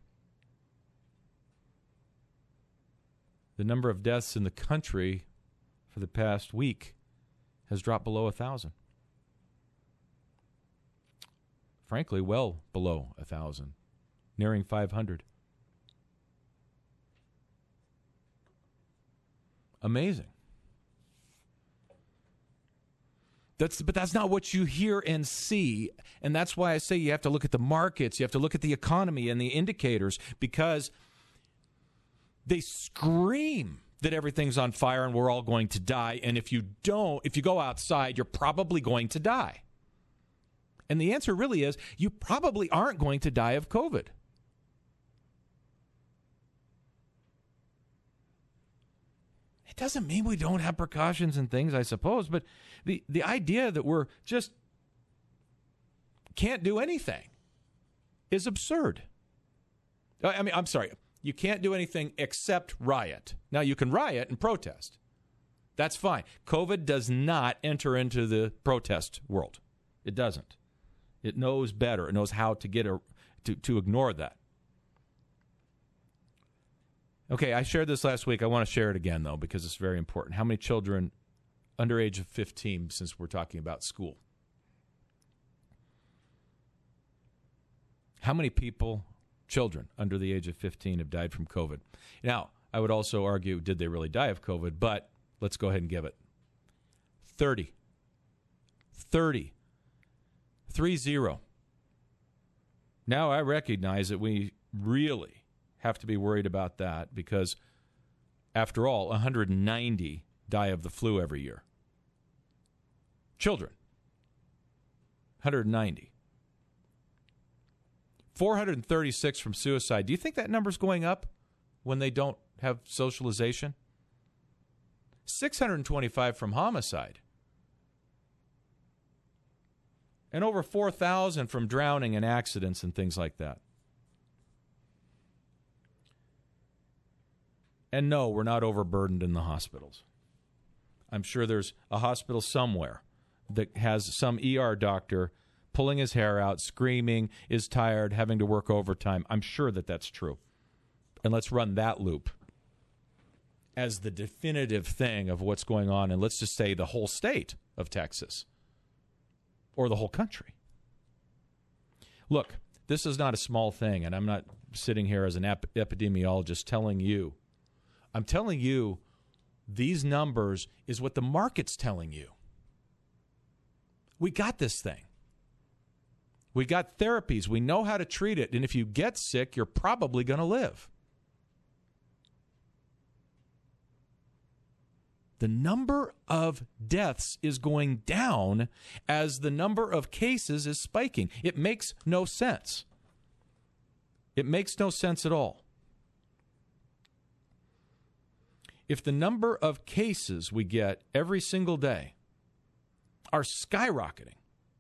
The number of deaths in the country for the past week has dropped below 1,000. Frankly, well below 1,000, nearing 500. Amazing. But that's not what you hear and see, and that's why I say you have to look at the markets, you have to look at the economy and the indicators, because they scream that everything's on fire and we're all going to die, and if you go outside, you're probably going to die. And the answer really is, you probably aren't going to die of COVID. It doesn't mean we don't have precautions and things, I suppose, but the idea that we're just can't do anything is absurd. I mean, I'm sorry. You can't do anything except riot. Now, you can riot and protest. That's fine. COVID does not enter into the protest world. It doesn't. It knows better. It knows how to to ignore that. Okay, I shared this last week. I want to share it again, though, because it's very important. How many children under age of 15, since we're talking about school? How many people, children under the age of 15, have died from COVID? Now, I would also argue, did they really die of COVID? But let's go ahead and give it. 30. 30. 30. Now, I recognize that we really have to be worried about that because, after all, 190 die of the flu every year. Children. 190. 436 from suicide. Do you think that number's going up when they don't have socialization? 625 from homicide. And over 4,000 from drowning and accidents and things like that. And no, we're not overburdened in the hospitals. I'm sure there's a hospital somewhere that has some ER doctor pulling his hair out, screaming, is tired, having to work overtime. I'm sure that that's true. And let's run that loop as the definitive thing of what's going on in, let's just say, the whole state of Texas or the whole country. Look, this is not a small thing, and I'm not sitting here as an epidemiologist telling you. I'm telling you these numbers is what the market's telling you. We got this thing. We got therapies. We know how to treat it. And if you get sick, you're probably going to live. The number of deaths is going down as the number of cases is spiking. It makes no sense. It makes no sense at all. If the number of cases we get every single day are skyrocketing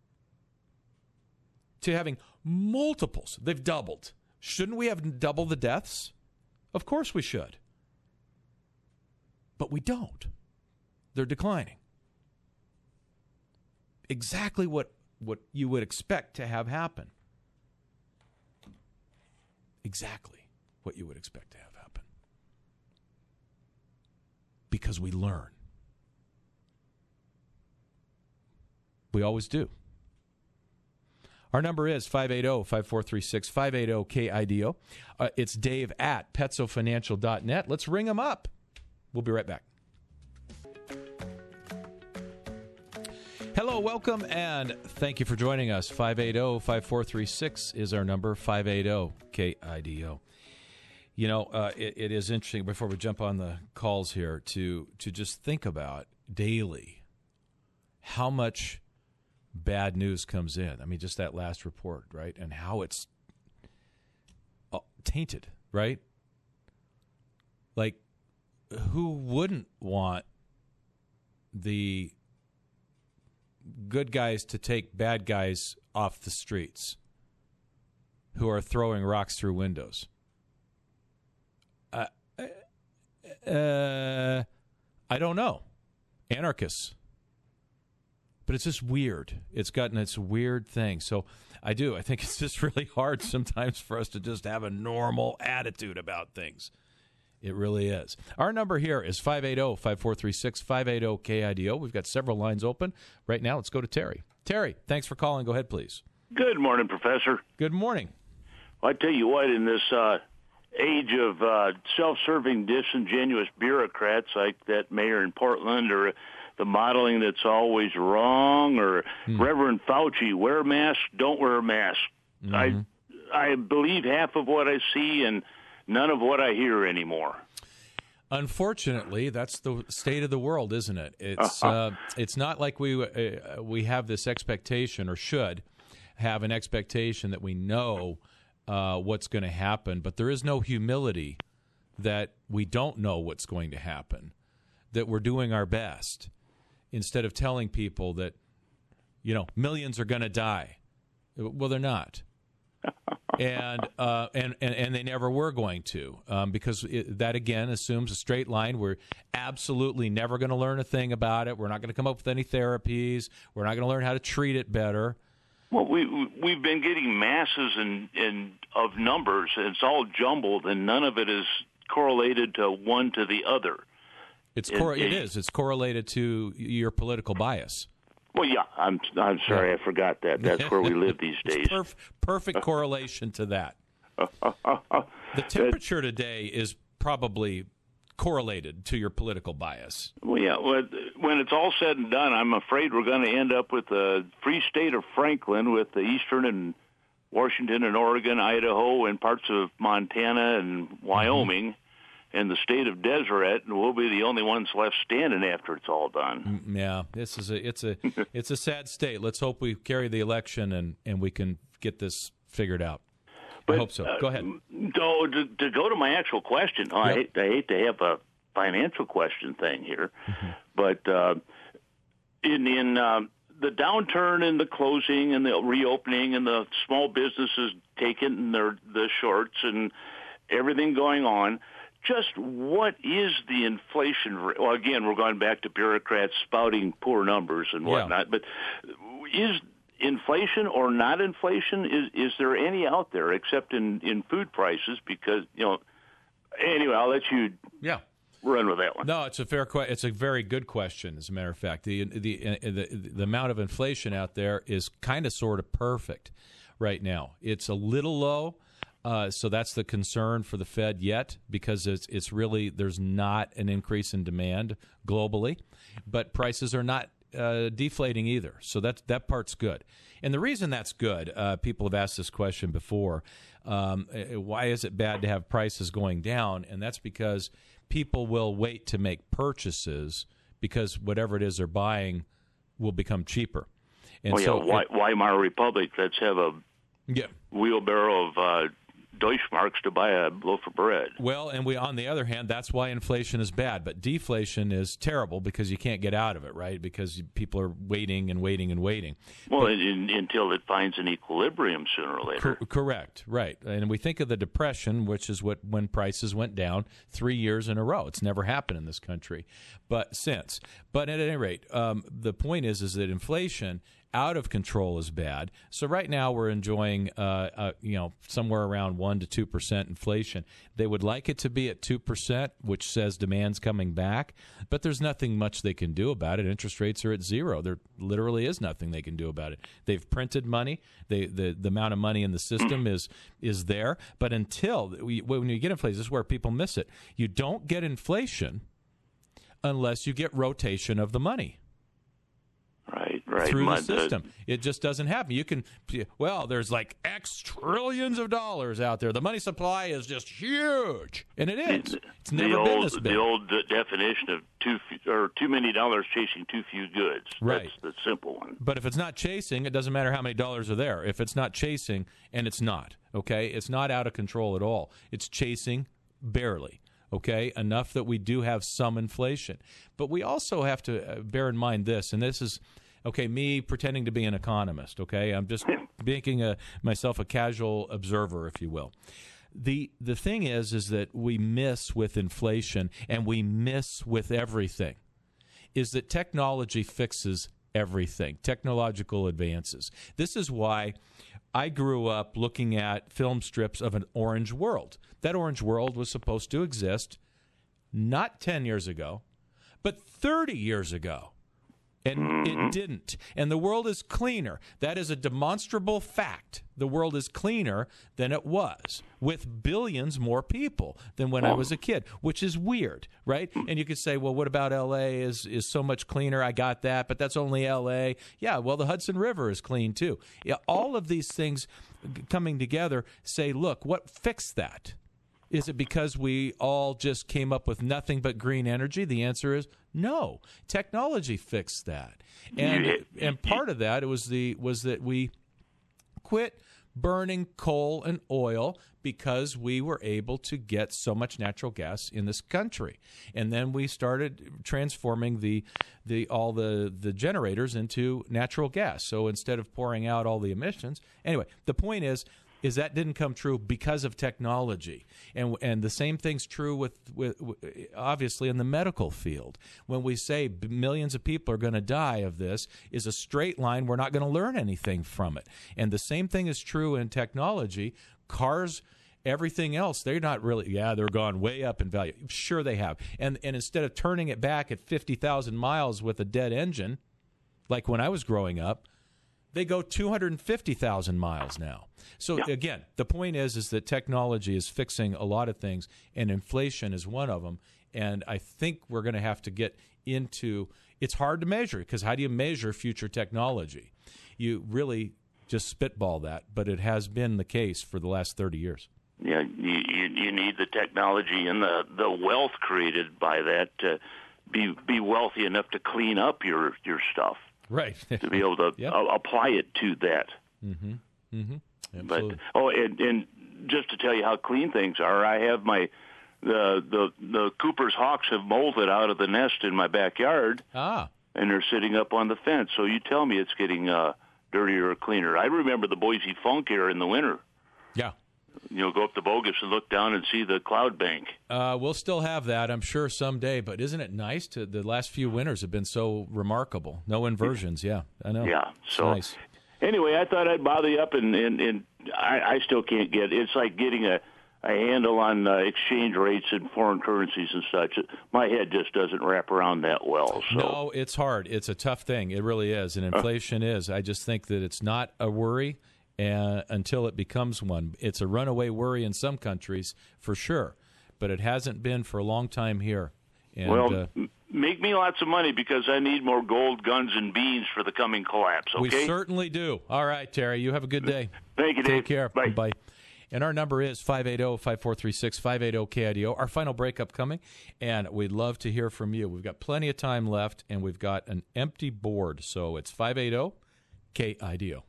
to having multiples, they've doubled. Shouldn't we have double the deaths? Of course we should. But we don't. They're declining. Exactly what you would expect to have happen. Exactly what you would expect to have happen. Because we learn. We always do. Our number is 580-5436, 580-KIDO. It's Dave at PetsoFinancial.net. Let's ring him up. We'll be right back. Hello, welcome, and thank you for joining us. 580-5436 is our number, 580-KIDO. You know, it is interesting, before we jump on the calls here, to just think about daily how much bad news comes in. I mean, just that last report, right? And how it's tainted, right? Like, who wouldn't want the good guys to take bad guys off the streets who are throwing rocks through windows? I don't know. Anarchists. But it's just weird. It's gotten its weird thing. So I think it's just really hard sometimes for us to just have a normal attitude about things. It really is. Our number here is 580-5436, 580-KIDO. We've got several lines open right now. Let's go to Terry. Terry, thanks for calling. Go ahead, please. Good morning, Professor. Good morning. I tell you what, in this age of self-serving, disingenuous bureaucrats like that mayor in Portland, or the modeling that's always wrong, or Reverend Fauci, wear a mask, don't wear a mask. Mm-hmm. I believe half of what I see and none of what I hear anymore. Unfortunately, that's the state of the world, isn't it? It's not like we have this expectation, or should have an expectation, that we know what's going to happen, but there is no humility that we don't know what's going to happen, that we're doing our best, instead of telling people that, you know, millions are going to die. Well, they're not. And they never were going to, because that, again, assumes a straight line. We're absolutely never going to learn a thing about it. We're not going to come up with any therapies. We're not going to learn how to treat it better. Well, we've been getting masses of numbers, and it's all jumbled, and none of it is correlated to one to the other. It is. It's correlated to your political bias. Well, yeah, I'm sorry, I forgot that. That's where we live these days. Perfect correlation to that. The temperature today is probably correlated to your political bias. Well, yeah. When it's all said and done, I'm afraid we're going to end up with the free state of Franklin, with the eastern and Washington and Oregon, Idaho, and parts of Montana and Wyoming. And the state of Deseret, and we'll be the only ones left standing after it's all done. Yeah, it's a sad state. Let's hope we carry the election and we can get this figured out. But, I hope so. Go ahead. To go to my actual question, yep. I hate to have a financial question thing here, but in the downturn and the closing and the reopening and the small businesses taking the shorts and everything going on, just what is the inflation rate? Well, again, we're going back to bureaucrats spouting poor numbers and whatnot, but is inflation or not inflation, is there any out there except in food prices? Because, anyway, I'll let you run with that one. No, it's a fair question. It's a very good question, as a matter of fact. The amount of inflation out there is kind of sort of perfect right now. It's a little low. So that's the concern for the Fed yet, because it's really, there's not an increase in demand globally, but prices are not deflating either. So that part's good. And the reason that's good, people have asked this question before, why is it bad to have prices going down? And that's because people will wait to make purchases because whatever it is they're buying will become cheaper. And Weimar Republic, let's have a wheelbarrow of Deutschmarks to buy a loaf of bread. Well, and on the other hand, that's why inflation is bad. But deflation is terrible because you can't get out of it, right? Because people are waiting and waiting and waiting. Well, until it finds an equilibrium sooner or later. Correct, right. And we think of the Depression, which is when prices went down 3 years in a row. It's never happened in this country, but at any rate, the point is that inflation out of control is bad. So right now we're enjoying, somewhere around 1 to 2% inflation. They would like it to be at 2%, which says demand's coming back, but there's nothing much they can do about it. Interest rates are at zero. There literally is nothing they can do about it. They've printed money. The amount of money in the system is there. But when you get inflation, this is where people miss it. You don't get inflation unless you get rotation of the money. Right. Through the system. It just doesn't happen. You can, there's like X trillions of dollars out there. The money supply is just huge. And it is. It's never been this big. The old definition of too many dollars chasing too few goods. Right. That's the simple one. But if it's not chasing, it doesn't matter how many dollars are there. If it's not chasing, and it's not, okay? It's not out of control at all. It's chasing barely. Okay, enough that we do have some inflation. But we also have to bear in mind this, and this is, me pretending to be an economist, okay? I'm just making myself a casual observer, if you will. The thing is that we miss with inflation, and we miss with everything, is that technology fixes everything, technological advances. This is why I grew up looking at film strips of an orange world. That orange world was supposed to exist not 10 years ago, but 30 years ago. And it didn't. And the world is cleaner. That is a demonstrable fact. The world is cleaner than it was, with billions more people than when I was a kid, which is weird, right? And you could say, well, what about L.A. is so much cleaner? I got that, but that's only L.A. Yeah, well, the Hudson River is clean too. Yeah, all of these things coming together say, look, what fixed that? Is it because we all just came up with nothing but green energy? The answer is no. Technology fixed that, and part of that was that we quit burning coal and oil because we were able to get so much natural gas in this country, and then we started transforming all the generators into natural gas. So instead of pouring out all the emissions, anyway, the point is that didn't come true because of technology. And the same thing's true with obviously in the medical field. When we say millions of people are going to die of this is a straight line, we're not going to learn anything from it. And the same thing is true in technology. Cars, everything else, they're not really, they're gone way up in value. Sure they have. And instead of turning it back at 50,000 miles with a dead engine, like when I was growing up, they go 250,000 miles now. So again, the point is that technology is fixing a lot of things, and inflation is one of them. And I think we're going to have to get into. It's hard to measure because how do you measure future technology? You really just spitball that, but it has been the case for the last 30 years. Yeah, you need the technology and the wealth created by that to be wealthy enough to clean up your stuff. Right. To be able to apply it to that. Mm-hmm. Mm-hmm. But and just to tell you how clean things are, I have the Cooper's hawks have molted out of the nest in my backyard. And they're sitting up on the fence. So you tell me it's getting dirtier or cleaner. I remember the Boise Funk here in the winter. Yeah. Go up to Bogus and look down and see the cloud bank. We'll still have that, I'm sure, someday. But isn't it nice? The last few winters have been so remarkable. No inversions. Yeah, I know. Yeah. So nice. Anyway, I thought I'd bother you up, and I still can't get. It's like getting a handle on exchange rates and foreign currencies and such. My head just doesn't wrap around that well. So. No, it's hard. It's a tough thing. It really is, and inflation is. I just think that it's not a worry. Until it becomes one. It's a runaway worry in some countries, for sure, but it hasn't been for a long time here. And, make me lots of money because I need more gold, guns, and beans for the coming collapse, okay? We certainly do. All right, Terry, you have a good day. Thank you, Dave. Take care. Bye. Bye. And our number is 580-5436, 580-KIDO. Our final break upcoming, and we'd love to hear from you. We've got plenty of time left, and we've got an empty board, so it's 580-KIDO.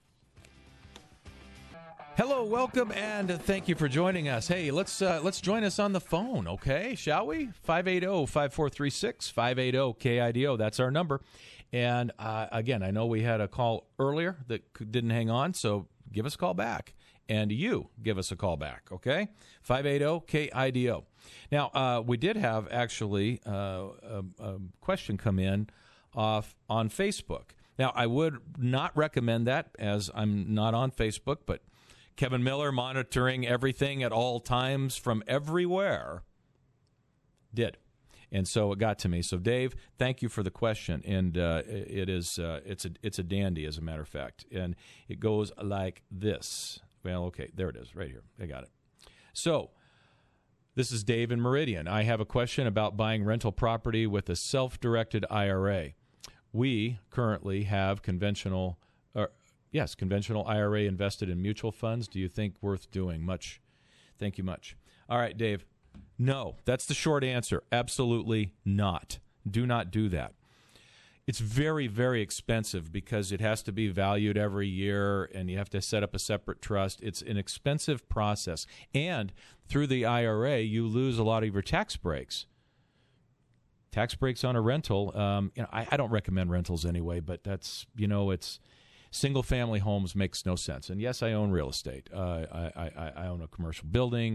Hello, welcome, and thank you for joining us. Hey, let's join us on the phone, okay? Shall we? 580-5436, 580-KIDO. That's our number. And again, I know we had a call earlier that didn't hang on, so give us a call back. And you give us a call back, okay? 580-KIDO. Now, we did have actually a question come in on Facebook. Now, I would not recommend that, as I'm not on Facebook, but Kevin Miller monitoring everything at all times from everywhere did. And so it got to me. So, Dave, thank you for the question. And it's a dandy, as a matter of fact. And it goes like this. Well, okay, there it is, right here. I got it. So, this is Dave in Meridian. I have a question about buying rental property with a self-directed IRA. We currently have conventional IRA invested in mutual funds. Do you think worth doing? Much. Thank you much. All right, Dave. No, that's the short answer. Absolutely not. Do not do that. It's very, very expensive because it has to be valued every year and you have to set up a separate trust. It's an expensive process. And through the IRA, you lose a lot of your tax breaks. Tax breaks on a rental. I don't recommend rentals anyway, but that's, it's single-family homes makes no sense. And yes, I own real estate. I own a commercial building.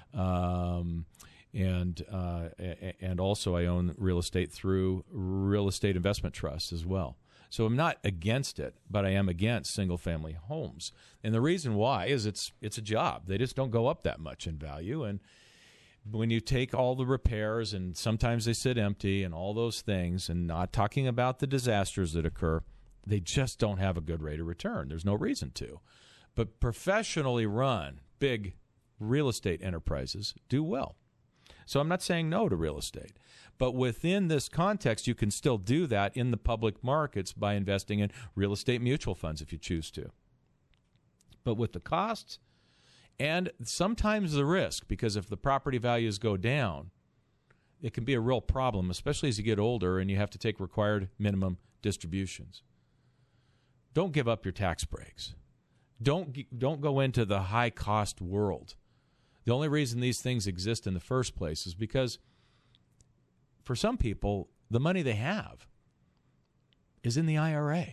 And also I own real estate through real estate investment trusts as well. So I'm not against it, but I am against single-family homes. And the reason why is it's a job. They just don't go up that much in value. And when you take all the repairs, and sometimes they sit empty and all those things, and not talking about the disasters that occur, they just don't have a good rate of return. There's no reason to. But professionally run big real estate enterprises do well. So I'm not saying no to real estate. But within this context, you can still do that in the public markets by investing in real estate mutual funds if you choose to. But with the costs and sometimes the risk, because if the property values go down, it can be a real problem, especially as you get older and you have to take required minimum distributions. Don't give up your tax breaks. Don't go into the high-cost world. The only reason these things exist in the first place is because for some people, the money they have is in the IRA.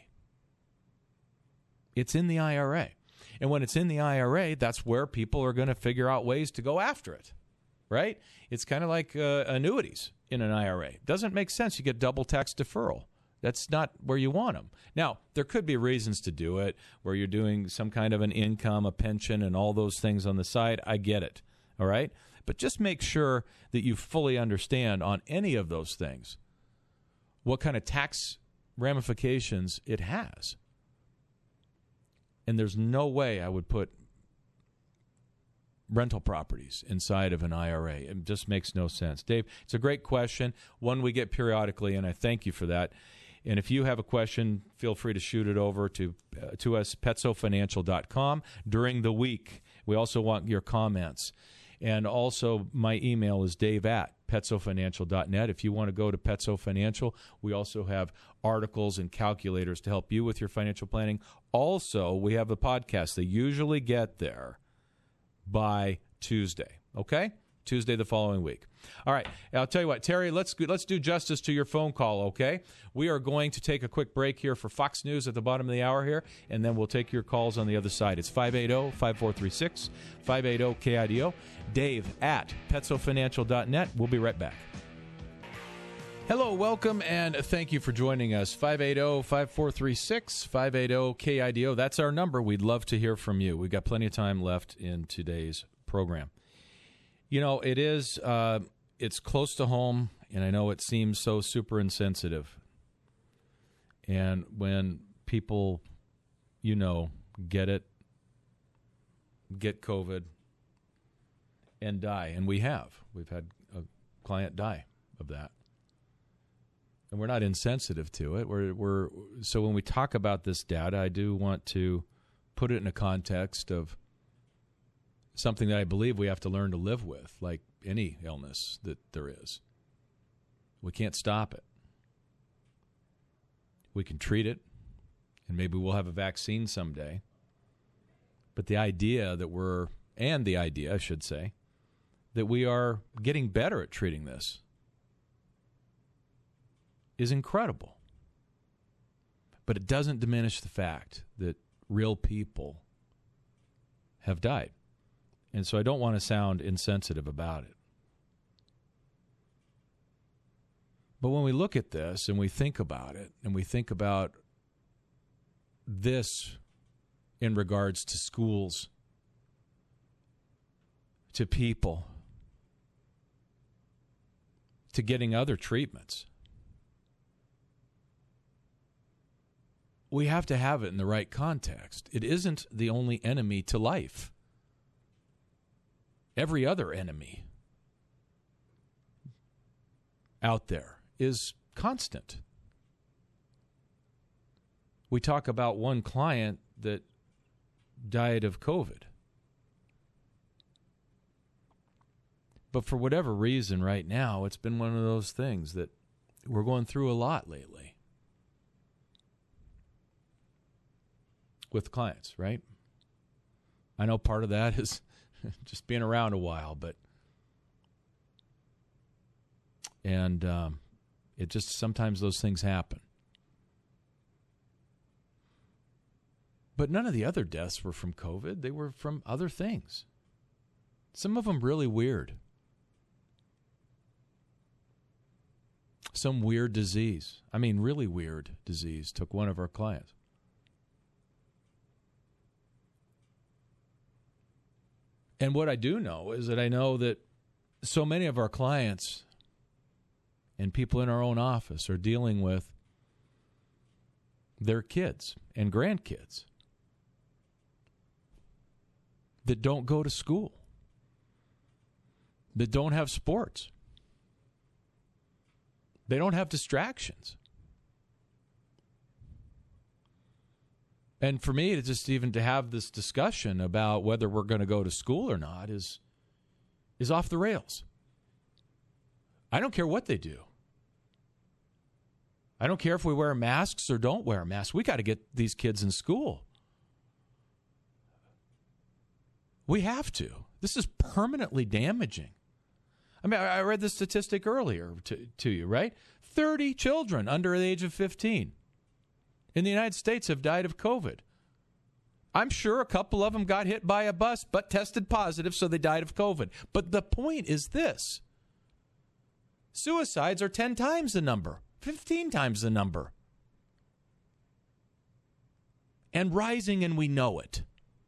It's in the IRA. And when it's in the IRA, that's where people are going to figure out ways to go after it, right? It's kind of like annuities in an IRA. It doesn't make sense. You get double tax deferral. That's not where you want them. Now, there could be reasons to do it where you're doing some kind of an income, a pension, and all those things on the side. I get it, all right? But just make sure that you fully understand on any of those things what kind of tax ramifications it has. And there's no way I would put rental properties inside of an IRA. It just makes no sense. Dave, it's a great question, one we get periodically, and I thank you for that. And if you have a question, feel free to shoot it over to us, PetsoFinancial.com during the week. We also want your comments. And also, my email is dave@PetsoFinancial.net. If you want to go to Petso Financial, we also have articles and calculators to help you with your financial planning. Also, we have a podcast. They usually get there by Tuesday, okay? Tuesday the following week. All right, I'll tell you what, Terry, let's do justice to your phone call, okay? We are going to take a quick break here for Fox News at the bottom of the hour here, and then we'll take your calls on the other side. It's 580-5436, 580-KIDO, Dave@PetsoFinancial.net. We'll be right back. Hello, welcome, and thank you for joining us. 580-5436, 580-KIDO. That's our number. We'd love to hear from you. We've got plenty of time left in today's program. You know, it is, it's close to home, and I know it seems so super insensitive. And when people, get COVID and die, and we've had a client die of that. And we're not insensitive to it. So when we talk about this data, I do want to put it in a context of something that I believe we have to learn to live with, like any illness that there is. We can't stop it. We can treat it, and maybe we'll have a vaccine someday. But the idea that we are getting better at treating this is incredible. But it doesn't diminish the fact that real people have died. And so I don't want to sound insensitive about it. But when we look at this and we think about it, and we think about this in regards to schools, to people, to getting other treatments. We have to have it in the right context. It isn't the only enemy to life. Every other enemy out there is constant. We talk about one client that died of COVID. But for whatever reason right now, it's been one of those things that we're going through a lot lately with clients, right? I know part of that is just being around a while, but it just sometimes those things happen. But none of the other deaths were from COVID. They were from other things. Some of them really weird. Some weird disease. I mean, really weird disease took one of our clients. And what I do know is that I know that so many of our clients and people in our own office are dealing with their kids and grandkids that don't go to school, that don't have sports. They don't have distractions. And for me, to just even to have this discussion about whether we're going to go to school or not is off the rails. I don't care what they do. I don't care if we wear masks or don't wear masks. We got to get these kids in school. We have to. This is permanently damaging. I mean, I read this statistic earlier to you, right? 30 children under the age of 15 in the United States have died of COVID. I'm sure a couple of them got hit by a bus but tested positive, so they died of COVID. But the point is this. Suicides are 10 times the number, 15 times the number. And rising, and we know it.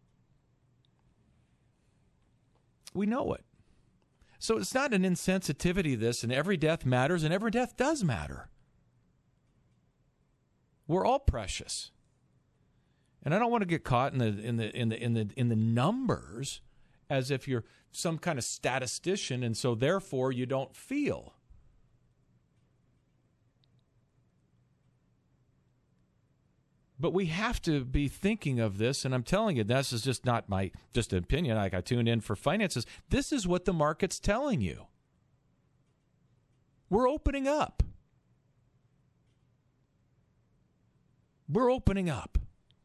We know it. So it's not an insensitivity, this, and every death matters, and every death does matter. We're all precious. And I don't want to get caught in the numbers as if you're some kind of statistician, and so therefore you don't feel. But we have to be thinking of this, and I'm telling you, this is just not my just an opinion. Like I tuned in for finances. This is what the market's telling you. We're opening up. We're opening up.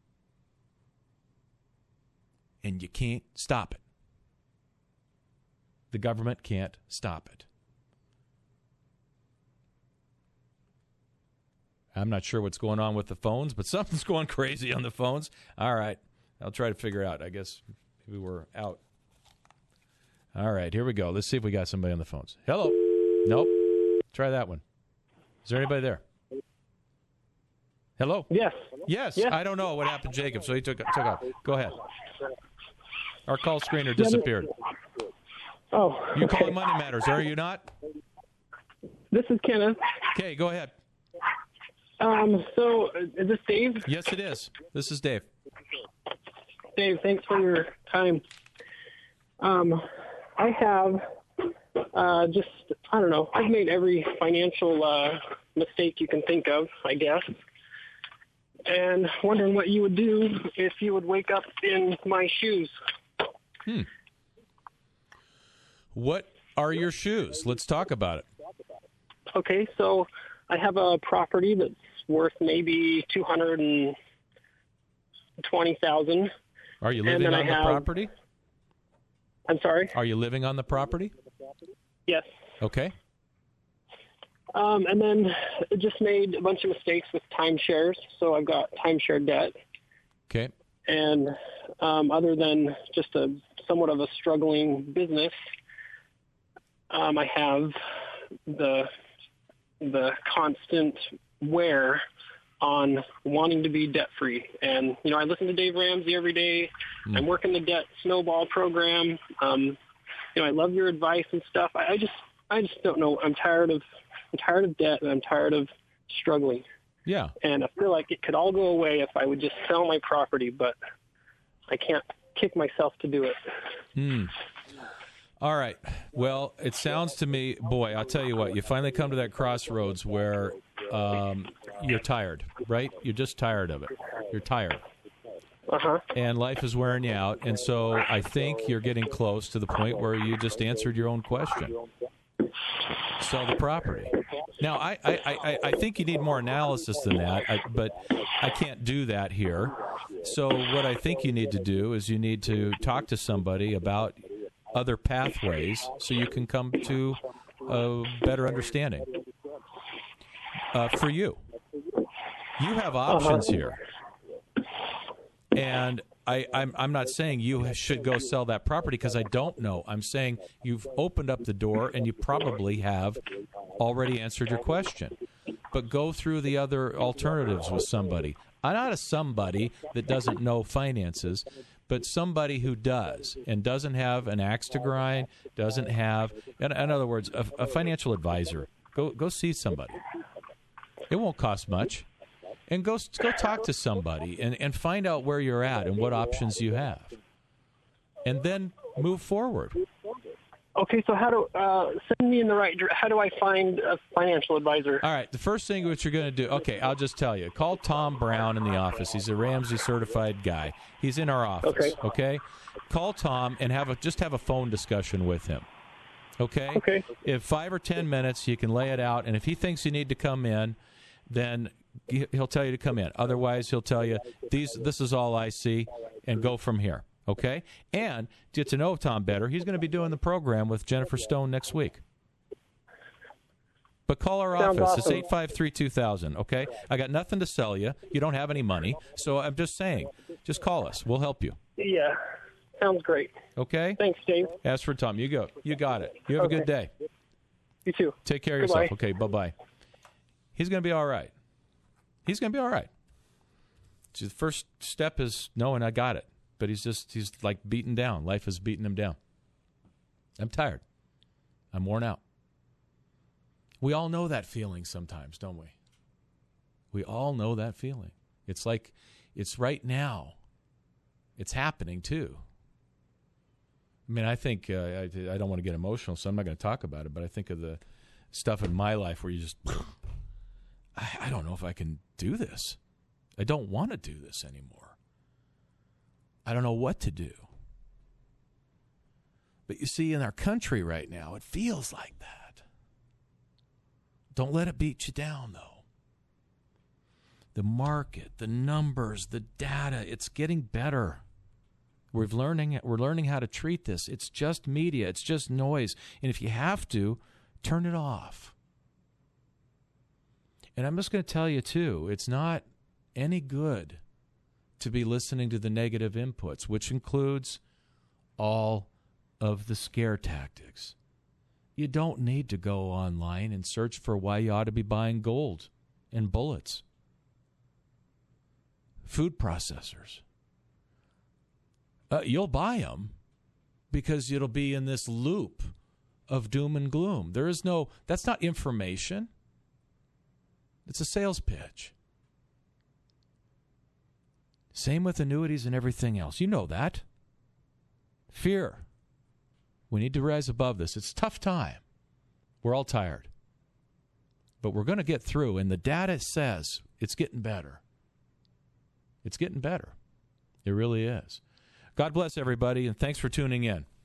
And you can't stop it. The government can't stop it. I'm not sure what's going on with the phones, but something's going crazy on the phones. All right. I'll try to figure out. I guess maybe we're out. All right. Here we go. Let's see if we got somebody on the phones. Hello. Nope. Try that one. Is there anybody there? Hello? Yes. Yes. I don't know what happened, Jacob, so he took off. Go ahead. Our call screener disappeared. Oh, You okay. calling Money Matters, are you not? This is Kenneth. Okay, go ahead. So, is this Dave? Yes, it is. This is Dave. Dave, thanks for your time. I have I don't know, I've made every financial mistake you can think of, I guess. And wondering what you would do if you would wake up in my shoes. What are your shoes? Let's talk about it. Okay, so I have a property that's worth maybe $220,000. Are you living on the property? I'm sorry? Are you living on the property? Yes. Okay. And then just made a bunch of mistakes with timeshares, so I've got timeshare debt. Okay. And other than just somewhat of a struggling business, I have the constant wear on wanting to be debt-free. And, I listen to Dave Ramsey every day. I'm working the debt snowball program. I love your advice and stuff. I just don't know. I'm tired of debt, and I'm tired of struggling. Yeah. And I feel like it could all go away if I would just sell my property, but I can't kick myself to do it. All right. Well, it sounds to me, boy, I'll tell you what, you finally come to that crossroads where you're tired, right? You're just tired of it. You're tired. Uh-huh. And life is wearing you out. And so I think you're getting close to the point where you just answered your own question. Sell the property. Now, I think you need more analysis than that, but I can't do that here. So what I think you need to do is you need to talk to somebody about other pathways so you can come to a better understanding. For you have options here. And I'm not saying you should go sell that property because I don't know. I'm saying you've opened up the door and you probably have already answered your question. But go through the other alternatives with somebody. Not a somebody that doesn't know finances, but somebody who does and doesn't have an axe to grind, doesn't have, in other words, a financial advisor. Go see somebody. It won't cost much. And go talk to somebody and find out where you're at and what options you have. And then move forward. Okay, so send me in the right direction. How do I find a financial advisor? All right, the first thing what you're going to do, okay, I'll just tell you. Call Tom Brown in the office. He's a Ramsey certified guy. He's in our office, okay? Call Tom and just have a phone discussion with him. Okay? Okay. If 5 or 10 minutes, you can lay it out. And if he thinks you need to come in, then he'll tell you to come in. Otherwise, he'll tell you, this is all I see, and go from here. Okay? And to get to know Tom better, he's going to be doing the program with Jennifer Stone next week. But call our office. Awesome. It's 853-2000, okay? I got nothing to sell you. You don't have any money. So I'm just saying, just call us. We'll help you. Yeah. Sounds great. Okay? Thanks, Dave. As for Tom, you go. You got it. You have a good day. You too. Take care of yourself. Okay, bye-bye. He's going to be all right. He's going to be all right. So the first step is knowing I got it. But he's like beaten down. Life has beaten him down. I'm tired. I'm worn out. We all know that feeling sometimes, don't we? We all know that feeling. It's like it's right now. It's happening too. I mean, I think, I don't want to get emotional, so I'm not going to talk about it, but I think of the stuff in my life where you just, I don't know if I can do this. I don't want to do this anymore. I don't know what to do. But you see, in our country right now, it feels like that. Don't let it beat you down, though. The market, the numbers, the data, it's getting better. We're learning how to treat this. It's just media. It's just noise. And if you have to, turn it off. And I'm just going to tell you, too, it's not any good to be listening to the negative inputs, which includes all of the scare tactics. You don't need to go online and search for why you ought to be buying gold and bullets. Food processors. You'll buy them because it'll be in this loop of doom and gloom. That's not information. It's a sales pitch. Same with annuities and everything else. You know that. Fear. We need to rise above this. It's a tough time. We're all tired. But we're going to get through, and the data says it's getting better. It's getting better. It really is. God bless everybody, and thanks for tuning in.